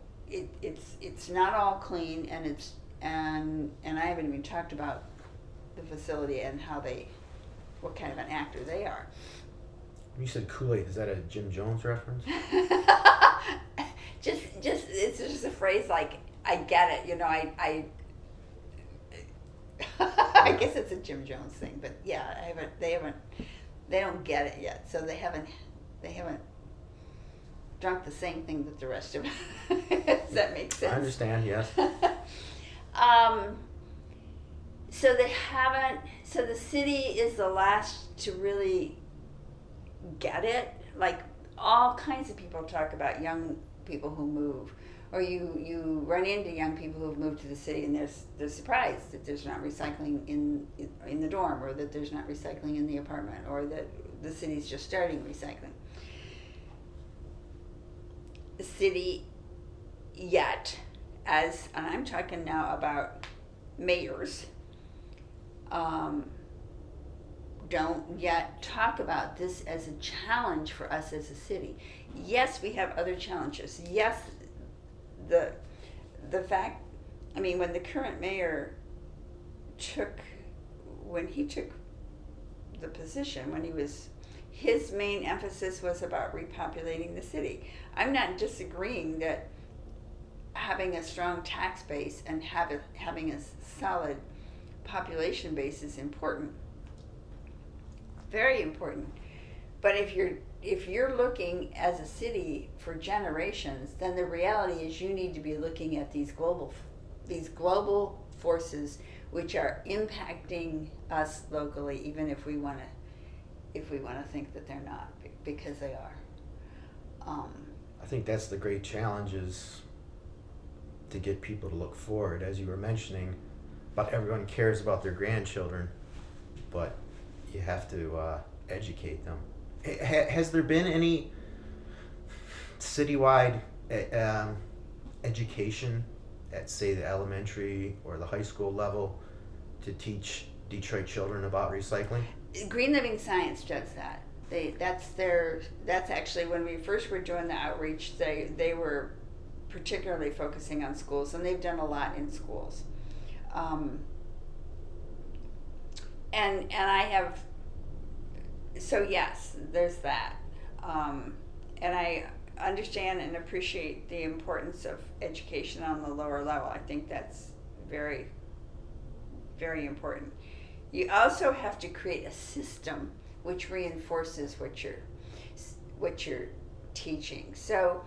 it's not all clean, and I haven't even talked about the facility and what kind of an actor they are. You said Kool-Aid. Is that a Jim Jones reference? It's just a phrase like, I get it, I I guess it's a Jim Jones thing, but yeah, they don't get it yet, so they haven't drunk the same thing that the rest of us. Does that make sense? I understand, yes. So the city is the last to really get it. Like, all kinds of people talk about young people who move, or you run into young people who've moved to the city and they're surprised that there's not recycling in the dorm, or that there's not recycling in the apartment, or that the city's just starting recycling. The city and I'm talking now about mayors, don't yet talk about this as a challenge for us as a city. Yes, we have other challenges. Yes, the fact, when the current mayor took the position, his main emphasis was about repopulating the city. I'm not disagreeing that having a strong tax base and having a solid population base is important, very important. But if you're looking as a city for generations, then the reality is you need to be looking at these global forces which are impacting us locally, even if we want to think that they're not, because they are. I think that's the great challenge, is to get people to look forward. As you were mentioning, about everyone cares about their grandchildren, but you have to educate them. Has there been any citywide education at, say, the elementary or the high school level to teach Detroit children about recycling? Green Living Science does that. That's actually, when we first were doing the outreach, they were particularly focusing on schools, and they've done a lot in schools. And I have, so yes, there's that. And I understand and appreciate the importance of education on the lower level. I think that's very, very important. You also have to create a system which reinforces what you're teaching. So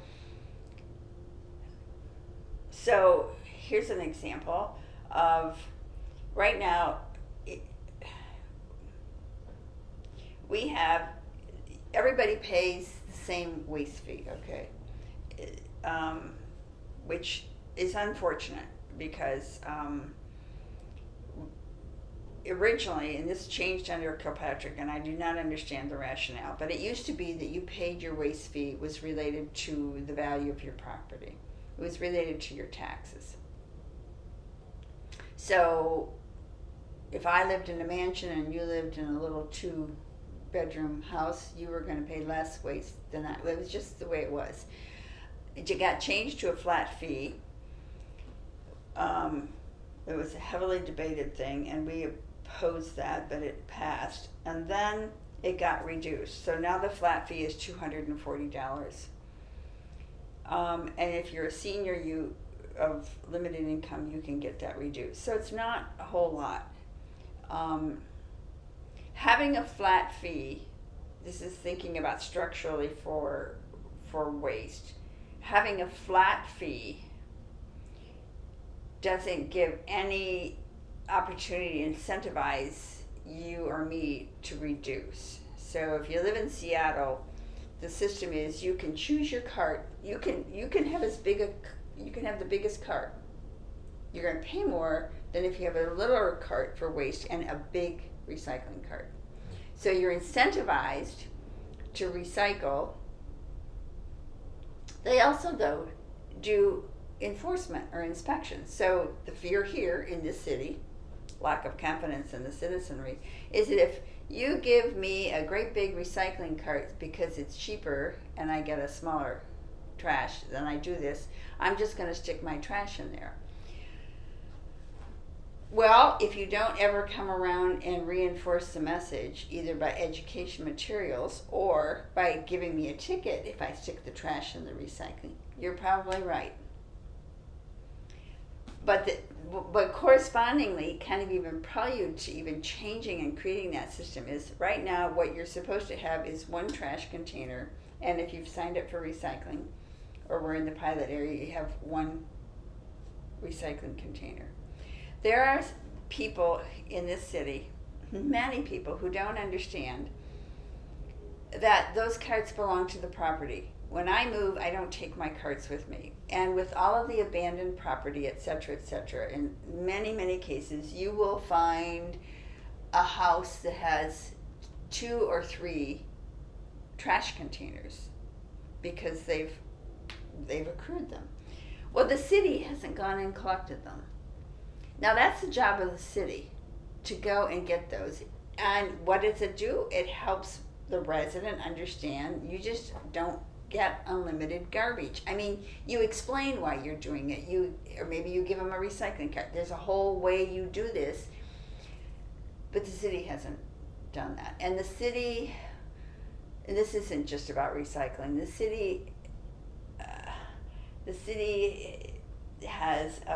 here's an example of, right now, everybody pays the same waste fee, okay? Which is unfortunate, because originally, and this changed under Kilpatrick, and I do not understand the rationale, but it used to be that you paid your waste fee was related to the value of your property. It was related to your taxes. So if I lived in a mansion and you lived in a little 2-bedroom house, you were going to pay less waste than I. It was just the way it was. It got changed to a flat fee. It was a heavily debated thing, and we opposed that, but it passed. And then it got reduced. So now the flat fee is $240. And if you're a senior of limited income, you can get that reduced. So it's not a whole lot. Having a flat fee, this is thinking about structurally for waste. Having a flat fee doesn't give any opportunity to incentivize you or me to reduce. So if you live in Seattle, the system is you can choose your cart. You can have you can have the biggest cart. You're going to pay more than if you have a littler cart for waste and a big recycling cart. So you're incentivized to recycle. They also, though, do enforcement or inspections. So the fear here in this city, lack of confidence in the citizenry, is that if you give me a great big recycling cart because it's cheaper and I get a smaller trash, then I do this, I'm just going to stick my trash in there. Well, if you don't ever come around and reinforce the message, either by education materials or by giving me a ticket if I stick the trash in the recycling, you're probably right. But correspondingly, kind of even prelude to even changing and creating that system is right now what you're supposed to have is one trash container, and if you've signed up for recycling or we're in the pilot area, you have one recycling container. There are people in this city, many people, who don't understand that those carts belong to the property. When I move, I don't take my carts with me. And with all of the abandoned property, et cetera, in many, many cases, you will find a house that has 2 or 3 trash containers because they've accrued them. Well, the city hasn't gone and collected them. Now, that's the job of the city, to go and get those. And what does it do? It helps the resident understand you just don't get unlimited garbage. I mean, you explain why you're doing it. Or maybe you give them a recycling cart. There's a whole way you do this. But the city hasn't done that. And the city, and this isn't just about recycling, the city has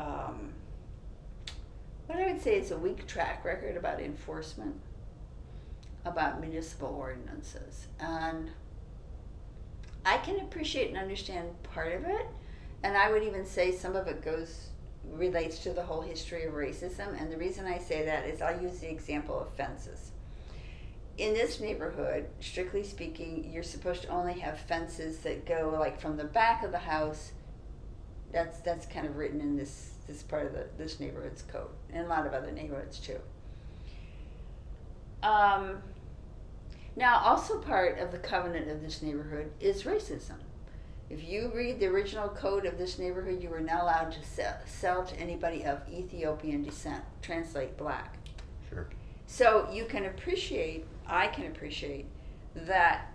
what I would say is a weak track record about enforcement, about municipal ordinances. And I can appreciate and understand part of it, and I would even say some of it relates to the whole history of racism. And the reason I say that is I'll use the example of fences. In this neighborhood, strictly speaking, you're supposed to only have fences that go like from the back of the house. That's kind of written in this part of this neighborhood's code, and a lot of other neighborhoods too. Now, also part of the covenant of this neighborhood is racism. If you read the original code of this neighborhood, you are not allowed to sell to anybody of Ethiopian descent. Translate black. Sure. So I can appreciate that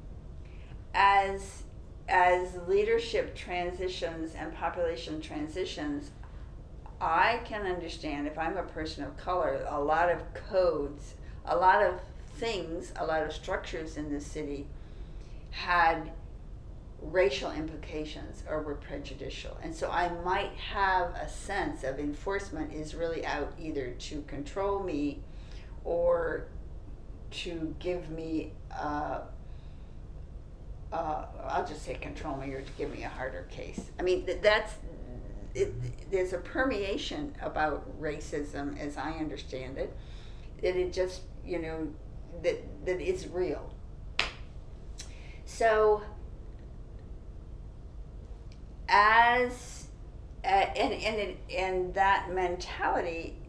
as leadership transitions and population transitions, I can understand, if I'm a person of color, a lot of codes, a lot of things, a lot of structures in this city had racial implications or were prejudicial. And so I might have a sense of enforcement is really out either to control me or to give me I'll just say control me, or to give me a harder case. I mean, there's a permeation about racism, as I understand it, that it just, that is real. So, and that mentality,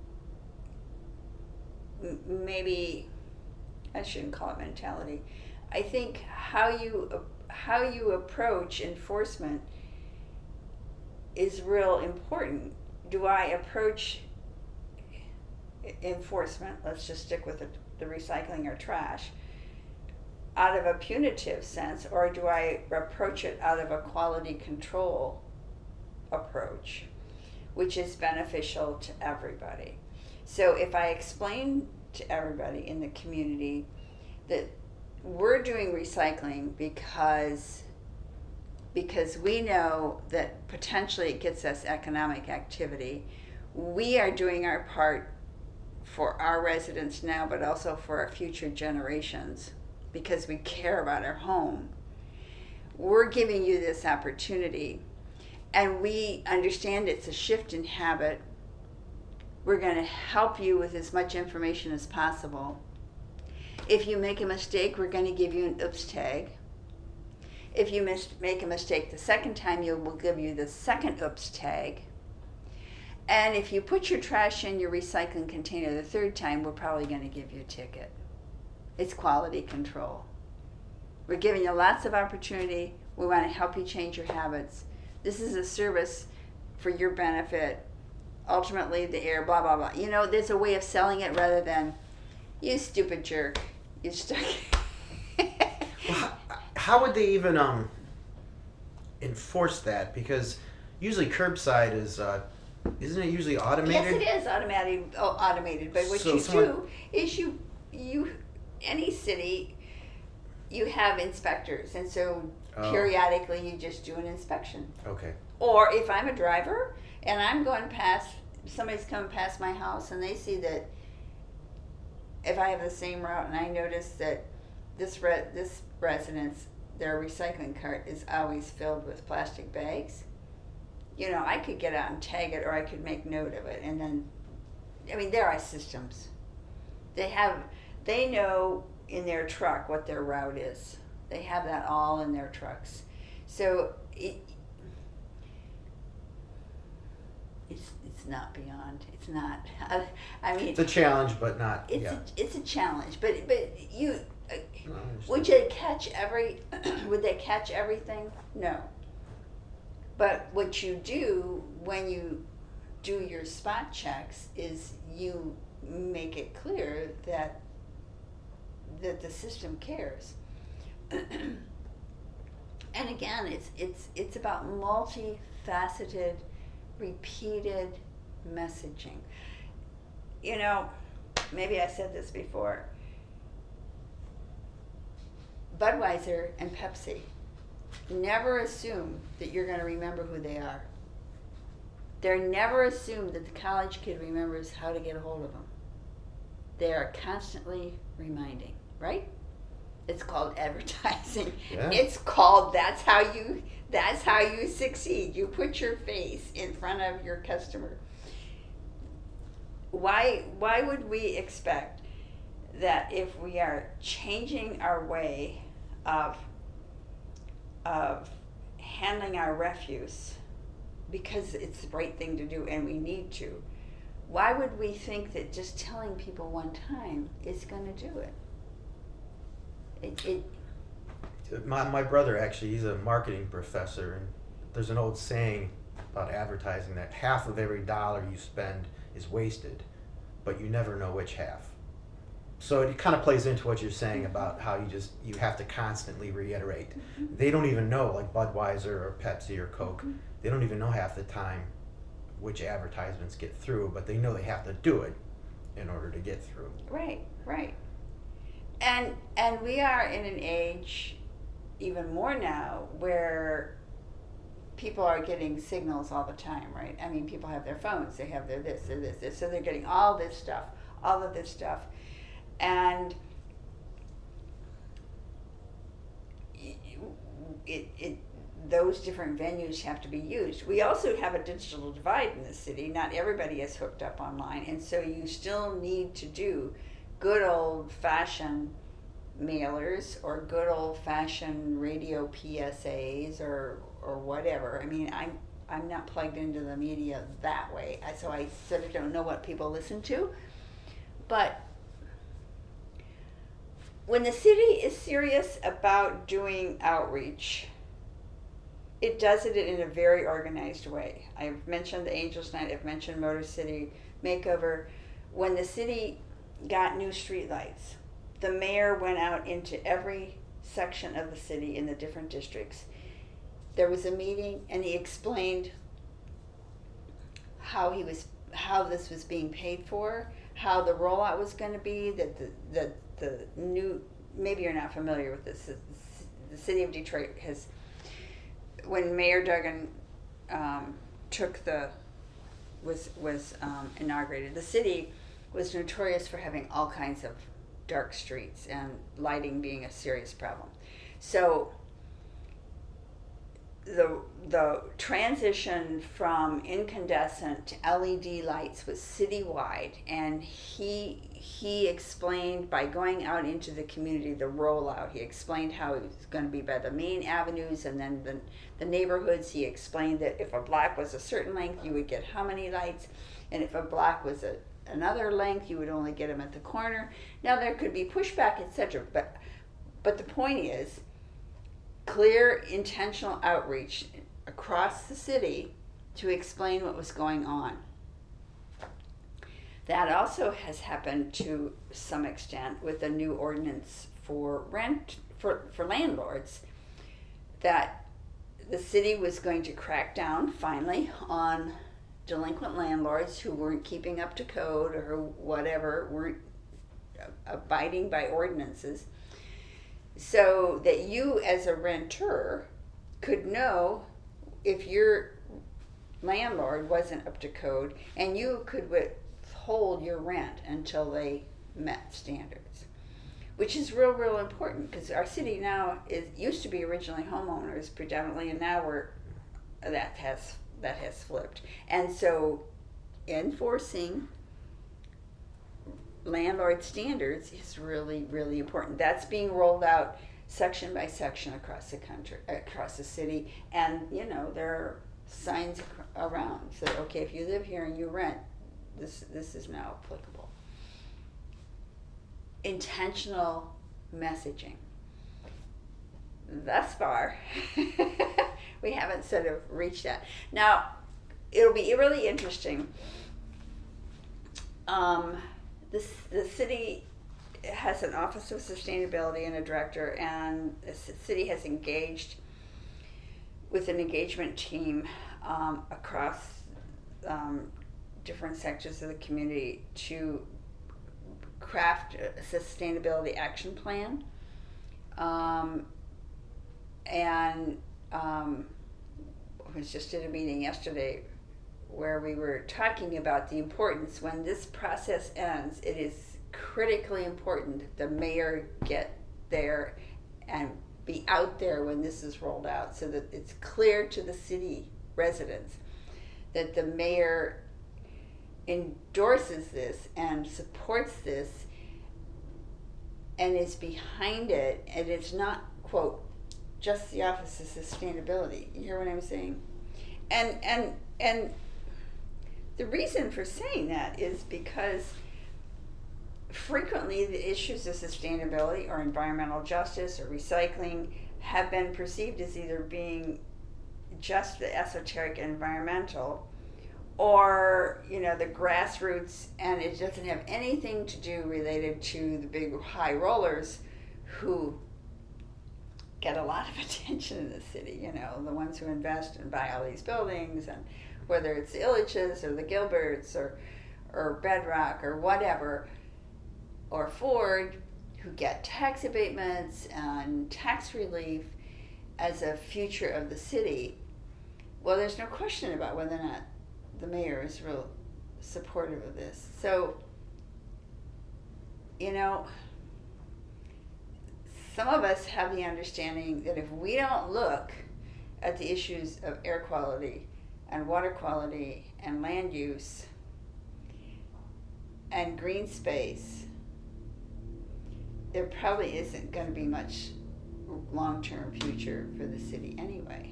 maybe I shouldn't call it mentality. I think how you approach enforcement is real important. Do I approach enforcement, let's just stick with the recycling or trash, out of a punitive sense, or do I approach it out of a quality control approach, which is beneficial to everybody? So if I explain to everybody in the community that we're doing recycling because we know that potentially it gets us economic activity, we are doing our part for our residents now, but also for our future generations, because we care about our home. We're giving you this opportunity, and we understand it's a shift in habit. We're going to help you with as much information as possible. If you make a mistake, we're going to give you an oops tag. If you make a mistake the second time, we'll give you the second oops tag. And if you put your trash in your recycling container the third time, we're probably going to give you a ticket. It's quality control. We're giving you lots of opportunity. We want to help you change your habits. This is a service for your benefit. Ultimately, the air, blah, blah, blah. There's a way of selling it rather than, you stupid jerk, you stuck. Well, how would they even enforce that? Because usually curbside is Isn't it usually automated? Yes, it is automated. But what you do is you any city, you have inspectors, and so periodically you just do an inspection. Okay. Or if I'm a driver and I'm going past, somebody's coming past my house and they see that if I have the same route and I notice that this residence, their recycling cart is always filled with plastic bags, you know, I could get out and tag it, or I could make note of it. And then, I mean, there are systems. They know in their truck what their route is. They have that all in their trucks. So it's not beyond. It's not. I mean, it's a challenge, but not. It's a challenge, but you. Would they catch everything? No. But what you do when you do your spot checks is you make it clear that the system cares. And again, it's about multifaceted, repeated messaging. You know, maybe I said this before. Budweiser and Pepsi never assume that you're going to remember who they are. They're never assumed that the college kid remembers how to get a hold of them. They are constantly reminding, right? It's called advertising. Yeah. It's called, that's how you succeed. You put your face in front of your customer. Why would we expect that if we are changing our way of handling our refuse, because it's the right thing to do and we need to, why would we think that just telling people one time is going to do it? My brother, actually, he's a marketing professor, and there's an old saying about advertising that half of every dollar you spend is wasted, but you never know which half. So it kind of plays into what you're saying about how you have to constantly reiterate. Mm-hmm. They don't even know, like Budweiser or Pepsi or Coke, Mm-hmm. they don't even know half the time which advertisements get through, but they know they have to do it in order to get through. Right. And we are in an age, even more now, where people are getting signals all the time, right? I mean, people have their phones, they have their this, so they're getting all of this stuff. And those different venues have to be used. We also have a digital divide in the city. Not everybody is hooked up online, and so you still need to do good old-fashioned mailers or good old-fashioned radio PSAs or whatever. I mean, I'm not plugged into the media that way, so I sort of don't know what people listen to. But when the city is serious about doing outreach, it does it in a very organized way. I've mentioned the Angels Night, I've mentioned Motor City Makeover. When the city got new streetlights, the mayor went out into every section of the city in the different districts. There was a meeting, and he explained how this was being paid for, how the rollout was going to be, that the new, maybe you're not familiar with this, the city of Detroit has, when Mayor Duggan was inaugurated, the city was notorious for having all kinds of dark streets and lighting being a serious problem. So the transition from incandescent to LED lights was citywide, and he explained, by going out into the community, the rollout. He explained how it was going to be by the main avenues and then the neighborhoods. He explained that if a block was a certain length, you would get how many lights, and if a block was another length, you would only get them at the corner. Now there could be pushback, etc. But the point is, clear, intentional outreach across the city to explain what was going on. That also has happened to some extent with a new ordinance for rent for landlords, that the city was going to crack down finally on delinquent landlords who weren't keeping up to code or whatever, weren't abiding by ordinances, so that you as a renter could know if your landlord wasn't up to code, and you could withhold your rent until they met standards, which is real important, because our city now used to be originally homeowners predominantly, and now that has flipped. And so enforcing landlord standards is really important. That's being rolled out section by section across the country, across the city, and there are signs around. So okay, if you live here and you rent, this is now applicable. Intentional messaging. Thus far, we haven't sort of reached that. Now, it'll be really interesting. The city has an Office of Sustainability and a director, and the city has engaged with an engagement team across different sectors of the community to craft a sustainability action plan. I was just in a meeting yesterday where we were talking about the importance, when this process ends, it is critically important that the mayor get there and be out there when this is rolled out, so that it's clear to the city residents that the mayor endorses this and supports this and is behind it, and it's not, quote, just the Office of Sustainability. You hear what I'm saying? And the reason for saying that is because frequently the issues of sustainability or environmental justice or recycling have been perceived as either being just the esoteric environmental, or the grassroots, and it doesn't have anything to do related to the big high rollers who get a lot of attention in the city, the ones who invest and buy all these buildings, and whether it's the Illiches or the Gilberts or Bedrock or whatever, or Ford, who get tax abatements and tax relief as a future of the city. Well, there's no question about whether or not the mayor is real supportive of this. So, some of us have the understanding that if we don't look at the issues of air quality and water quality and land use and green space, there probably isn't going to be much long-term future for the city anyway.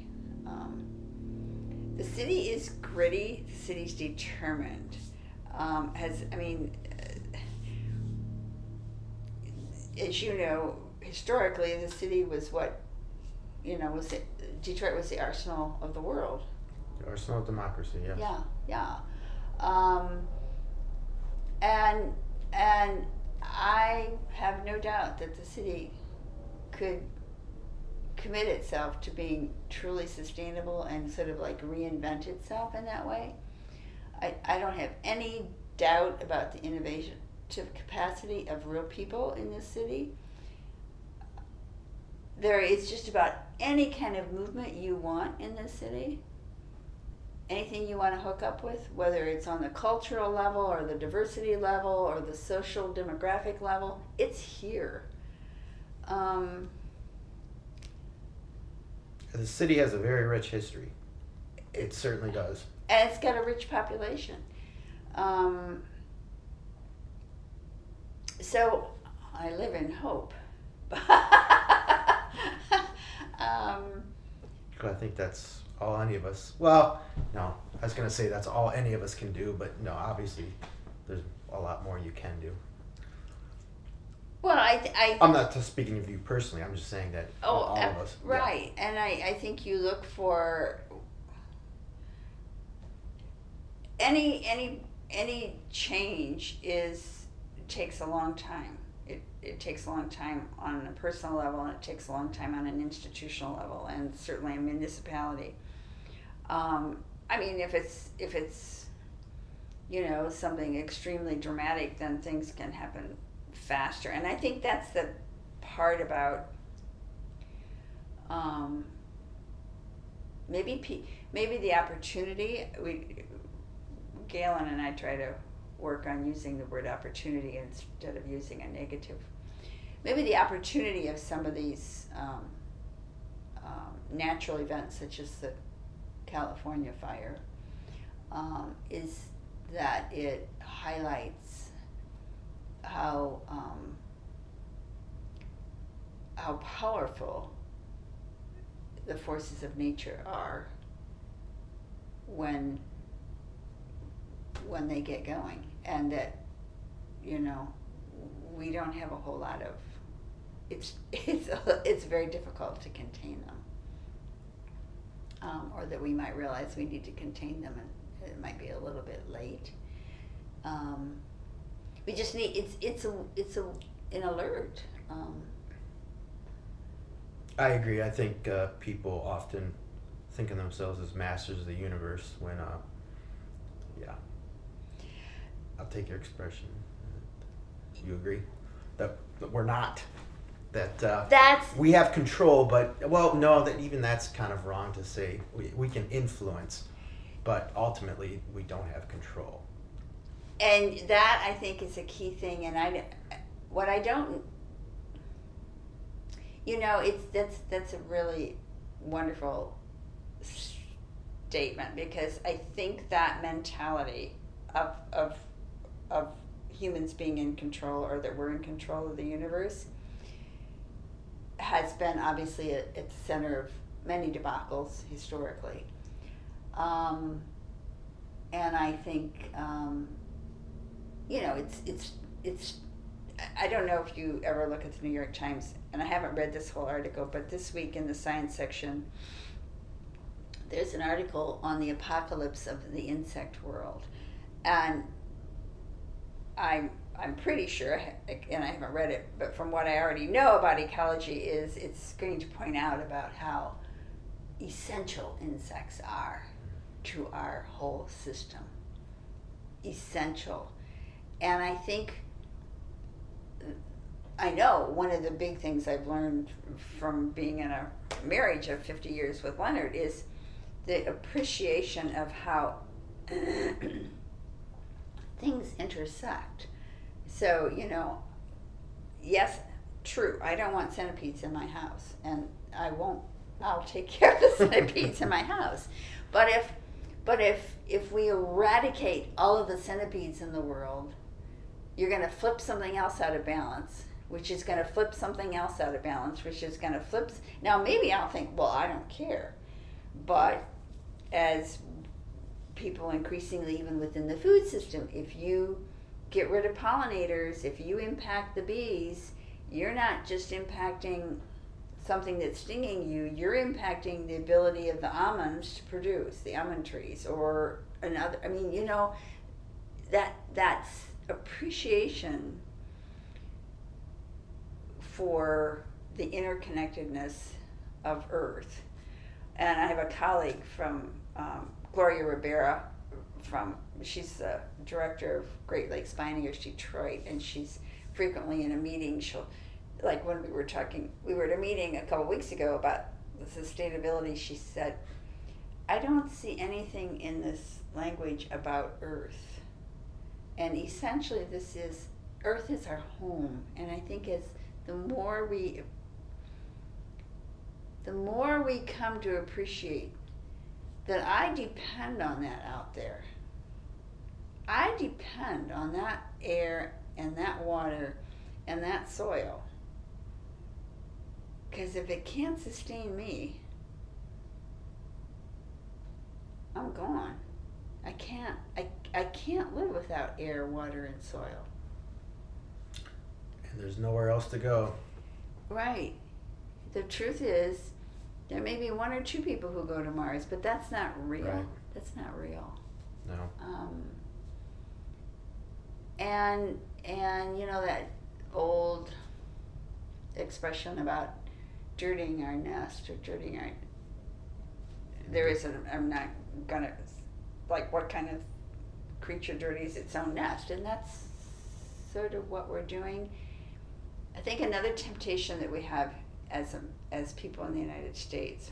The city is gritty. The city's determined. As you know, historically, the city was Detroit was the arsenal of the world. The arsenal of democracy, yes. Yeah. And I have no doubt that the city could commit itself to being truly sustainable and sort of like reinvent itself in that way. I don't have any doubt about the innovative capacity of real people in this city. There is just about any kind of movement you want in this city. Anything you want to hook up with, whether it's on the cultural level or the diversity level or the social demographic level, it's here. The city has a very rich history. It certainly does. And it's got a rich population. So I live in hope. I think that's all any of us, well, no, I was going to say that's all any of us can do, but no, obviously there's a lot more you can do. Well, I'm not just speaking of you personally, I'm just saying that all of us. Right, yeah. And I think you look for any change takes a long time. It takes a long time on a personal level, and it takes a long time on an institutional level, and certainly a municipality. I mean, if it's something extremely dramatic, then things can happen faster. And I think that's the part about maybe the opportunity. Galen and I try to work on using the word opportunity instead of using a negative. Maybe the opportunity of some of these natural events, such as the California fire, is that it highlights how powerful the forces of nature are when they get going, and that we don't have a whole lot of. It's very difficult to contain them, or that we might realize we need to contain them, and it might be a little bit late. We just need it's an alert. I agree. I think people often think of themselves as masters of the universe when, I'll take your expression. You agree? That we're not. That's we have control, but no, that's kind of wrong to say. We can influence, but ultimately we don't have control. And that, I think, is a key thing. And that's a really wonderful statement, because I think that mentality of humans being in control, or that we're in control of the universe, has been obviously at the center of many debacles historically. And I think it's I don't know if you ever look at the New York Times, and I haven't read this whole article, but this week in the science section, there's an article on the apocalypse of the insect world. And I'm pretty sure, and I haven't read it, but from what I already know about ecology, is it's going to point out about how essential insects are to our whole system. Essential. And I know one of the big things I've learned from being in a marriage of 50 years with Leonard is the appreciation of how things intersect. So, yes, true, I don't want centipedes in my house, and I'll take care of the centipedes in my house. But if we eradicate all of the centipedes in the world, you're going to flip something else out of balance, which is going to flip something else out of balance, which is going to flip. Now, maybe I'll think, well, I don't care. But as people increasingly, even within the food system, if you get rid of pollinators, if you impact the bees, you're not just impacting something that's stinging you, you're impacting the ability of the almonds to produce, the almond trees, or another. I mean, that's appreciation for the interconnectedness of Earth. And I have a colleague from Gloria Rivera, she's the director of Great Lakes Pioneers Detroit, and she's frequently in a meeting. Like when we were at a meeting a couple weeks ago about the sustainability, she said, I don't see anything in this language about Earth. And essentially Earth is our home. And I think the more we come to appreciate that I depend on that out there. I depend on that air and that water and that soil. Because if it can't sustain me, I'm gone. I can't live without air, water, and soil. And there's nowhere else to go. Right. The truth is, there may be one or two people who go to Mars, but that's not real. Right. That's not real. No. And that old expression about dirtying our nest or dirtying there isn't, I'm not gonna, like, what kind of creature dirties its own nest? And that's sort of what we're doing. I think another temptation that we have as people in the United States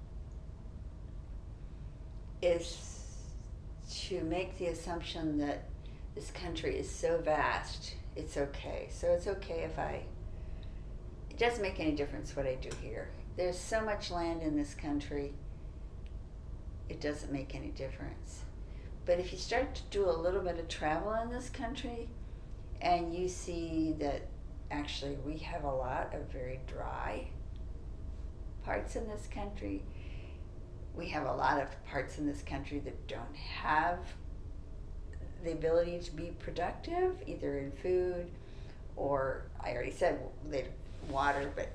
is to make the assumption that this country is so vast, it's okay. So it's okay if it doesn't make any difference what I do here. There's so much land in this country, it doesn't make any difference. But if you start to do a little bit of travel in this country, and you see that actually we have a lot of very dry parts in this country, we have a lot of parts in this country that don't have the ability to be productive, either in food or, I already said, water, but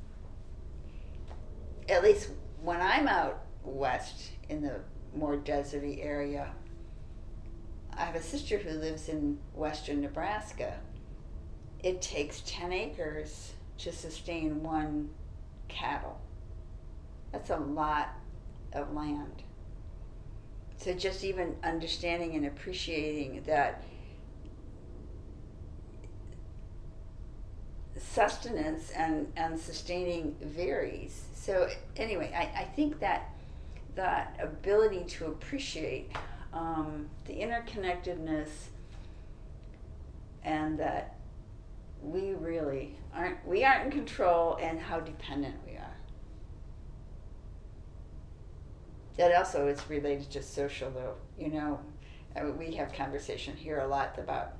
at least when I'm out west in the more deserty area, I have a sister who lives in western Nebraska. It takes 10 acres to sustain one cattle. That's a lot of land. So just even understanding and appreciating that sustenance and sustaining varies. So anyway, I think that ability to appreciate the interconnectedness, and that we really aren't in control, and how dependent we are. That also is related to social, though. I mean, we have conversation here a lot about,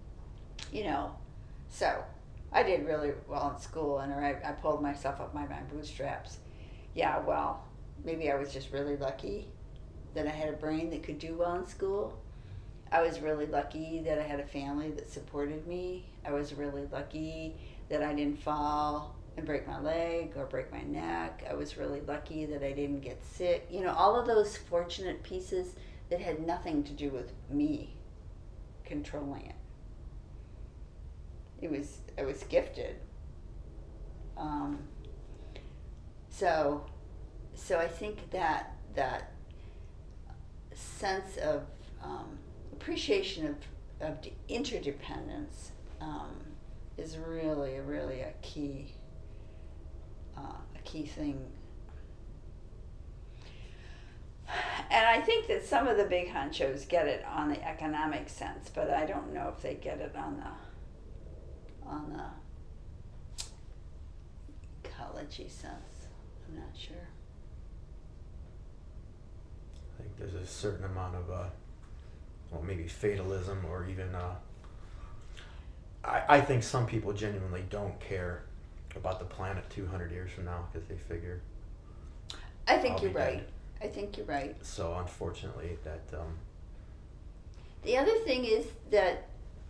so I did really well in school, and I pulled myself up by my bootstraps. Yeah, well, maybe I was just really lucky that I had a brain that could do well in school. I was really lucky that I had a family that supported me. I was really lucky that I didn't fall and break my leg or break my neck. I was really lucky that I didn't get sick. All of those fortunate pieces that had nothing to do with me controlling it. I was gifted. So I think that sense of appreciation of interdependence is really a key thing. And I think that some of the big honchos get it on the economic sense, but I don't know if they get it on the ecology sense. I'm not sure. I think there's a certain amount of maybe fatalism, or even I think some people genuinely don't care about the planet 200 years from now, because they figure I think you're right. I think you're right. So unfortunately that the other thing is that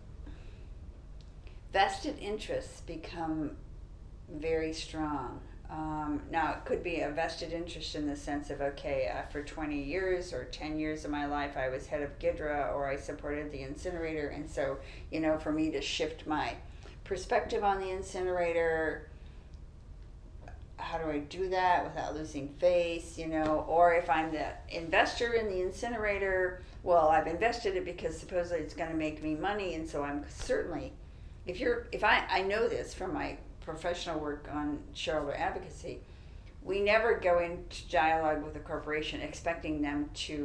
vested interests become very strong. Now, it could be a vested interest in the sense of, okay, for 20 years or 10 years of my life, I was head of GIDRA, or I supported the incinerator. And so, for me to shift my perspective on the incinerator, how do I do that without losing face, Or if I'm the investor in the incinerator, well, I've invested it because supposedly it's going to make me money. And so I'm certainly, I know this from my professional work on shareholder advocacy, we never go into dialogue with a corporation expecting them to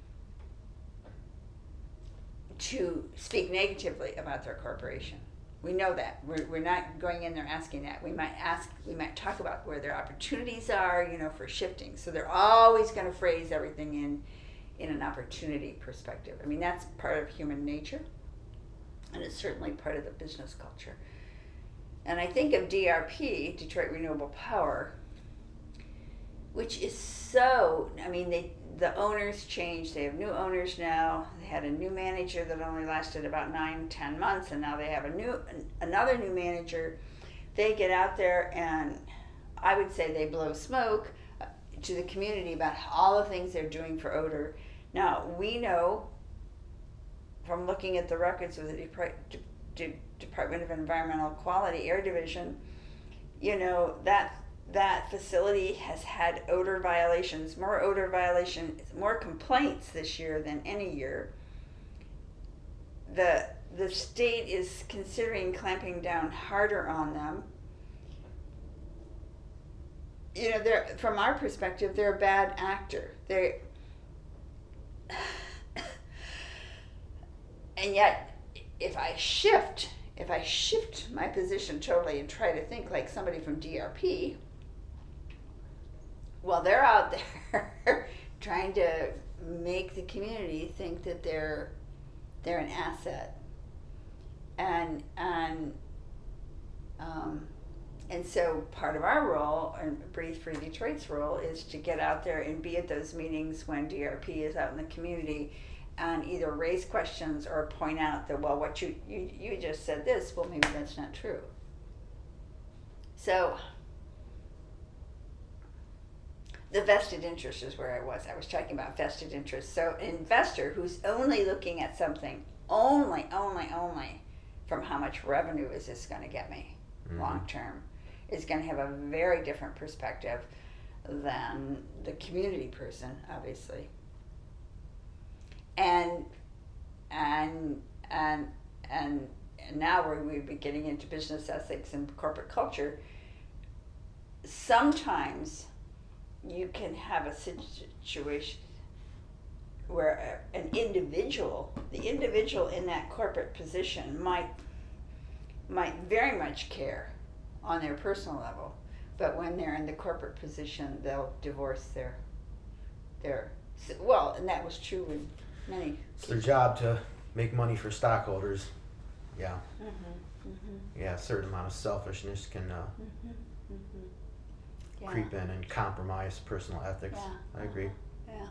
speak negatively about their corporation. We know that. We're not going in there asking that. We might talk about where their opportunities are, for shifting. So they're always going to phrase everything in an opportunity perspective. I mean, that's part of human nature, and it's certainly part of the business culture. And I think of DRP, Detroit Renewable Power, which is the owners changed. They have new owners now. They had a new manager that only lasted about 9-10 months, and now they have another new manager. They get out there, and I would say they blow smoke to the community about all the things they're doing for odor. Now, we know from looking at the records of the Department of Environmental Quality Air Division, that that facility has had odor violations, more complaints this year than any year. The state is considering clamping down harder on them. You know, they're, from our perspective, they're a bad actor. And yet, if I shift my position totally and try to think like somebody from DRP, well, they're out there trying to make the community think that they're an asset, and so part of our role, and Breathe Free Detroit's role, is to get out there and be at those meetings when DRP is out in the community, and either raise questions or point out that, well, what you just said this, well, maybe that's not true. So the vested interest is where I was talking about vested interest. So an investor who's only looking at something only from how much revenue is this going to get me long term is going to have a very different perspective than the community person, obviously. And now we're getting into business ethics and corporate culture. Sometimes you can have a situation where the individual in that corporate position might very much care on their personal level, but when they're in the corporate position, they'll divorce their well, and that was true in many. It's their job to make money for stockholders. Yeah. Yeah, a certain amount of selfishness can creep in and compromise personal ethics. Yeah. I agree. Yeah.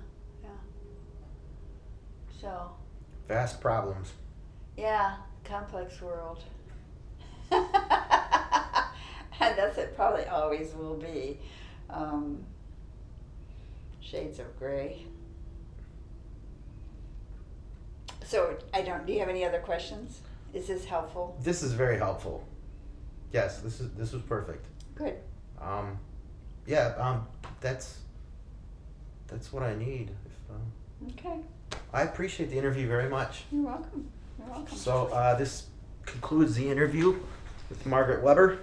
So. Vast problems. Yeah, complex world. And that's it. Probably always will be. Shades of gray. So do you have any other questions? Is this helpful? This is very helpful. Yes, this was perfect. Good. That's what I need. Okay. I appreciate the interview very much. You're welcome. So this concludes the interview with Margaret Weber.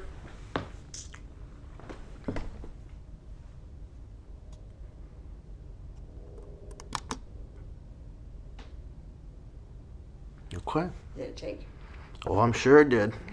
Okay. Did it take? Oh, I'm sure it did.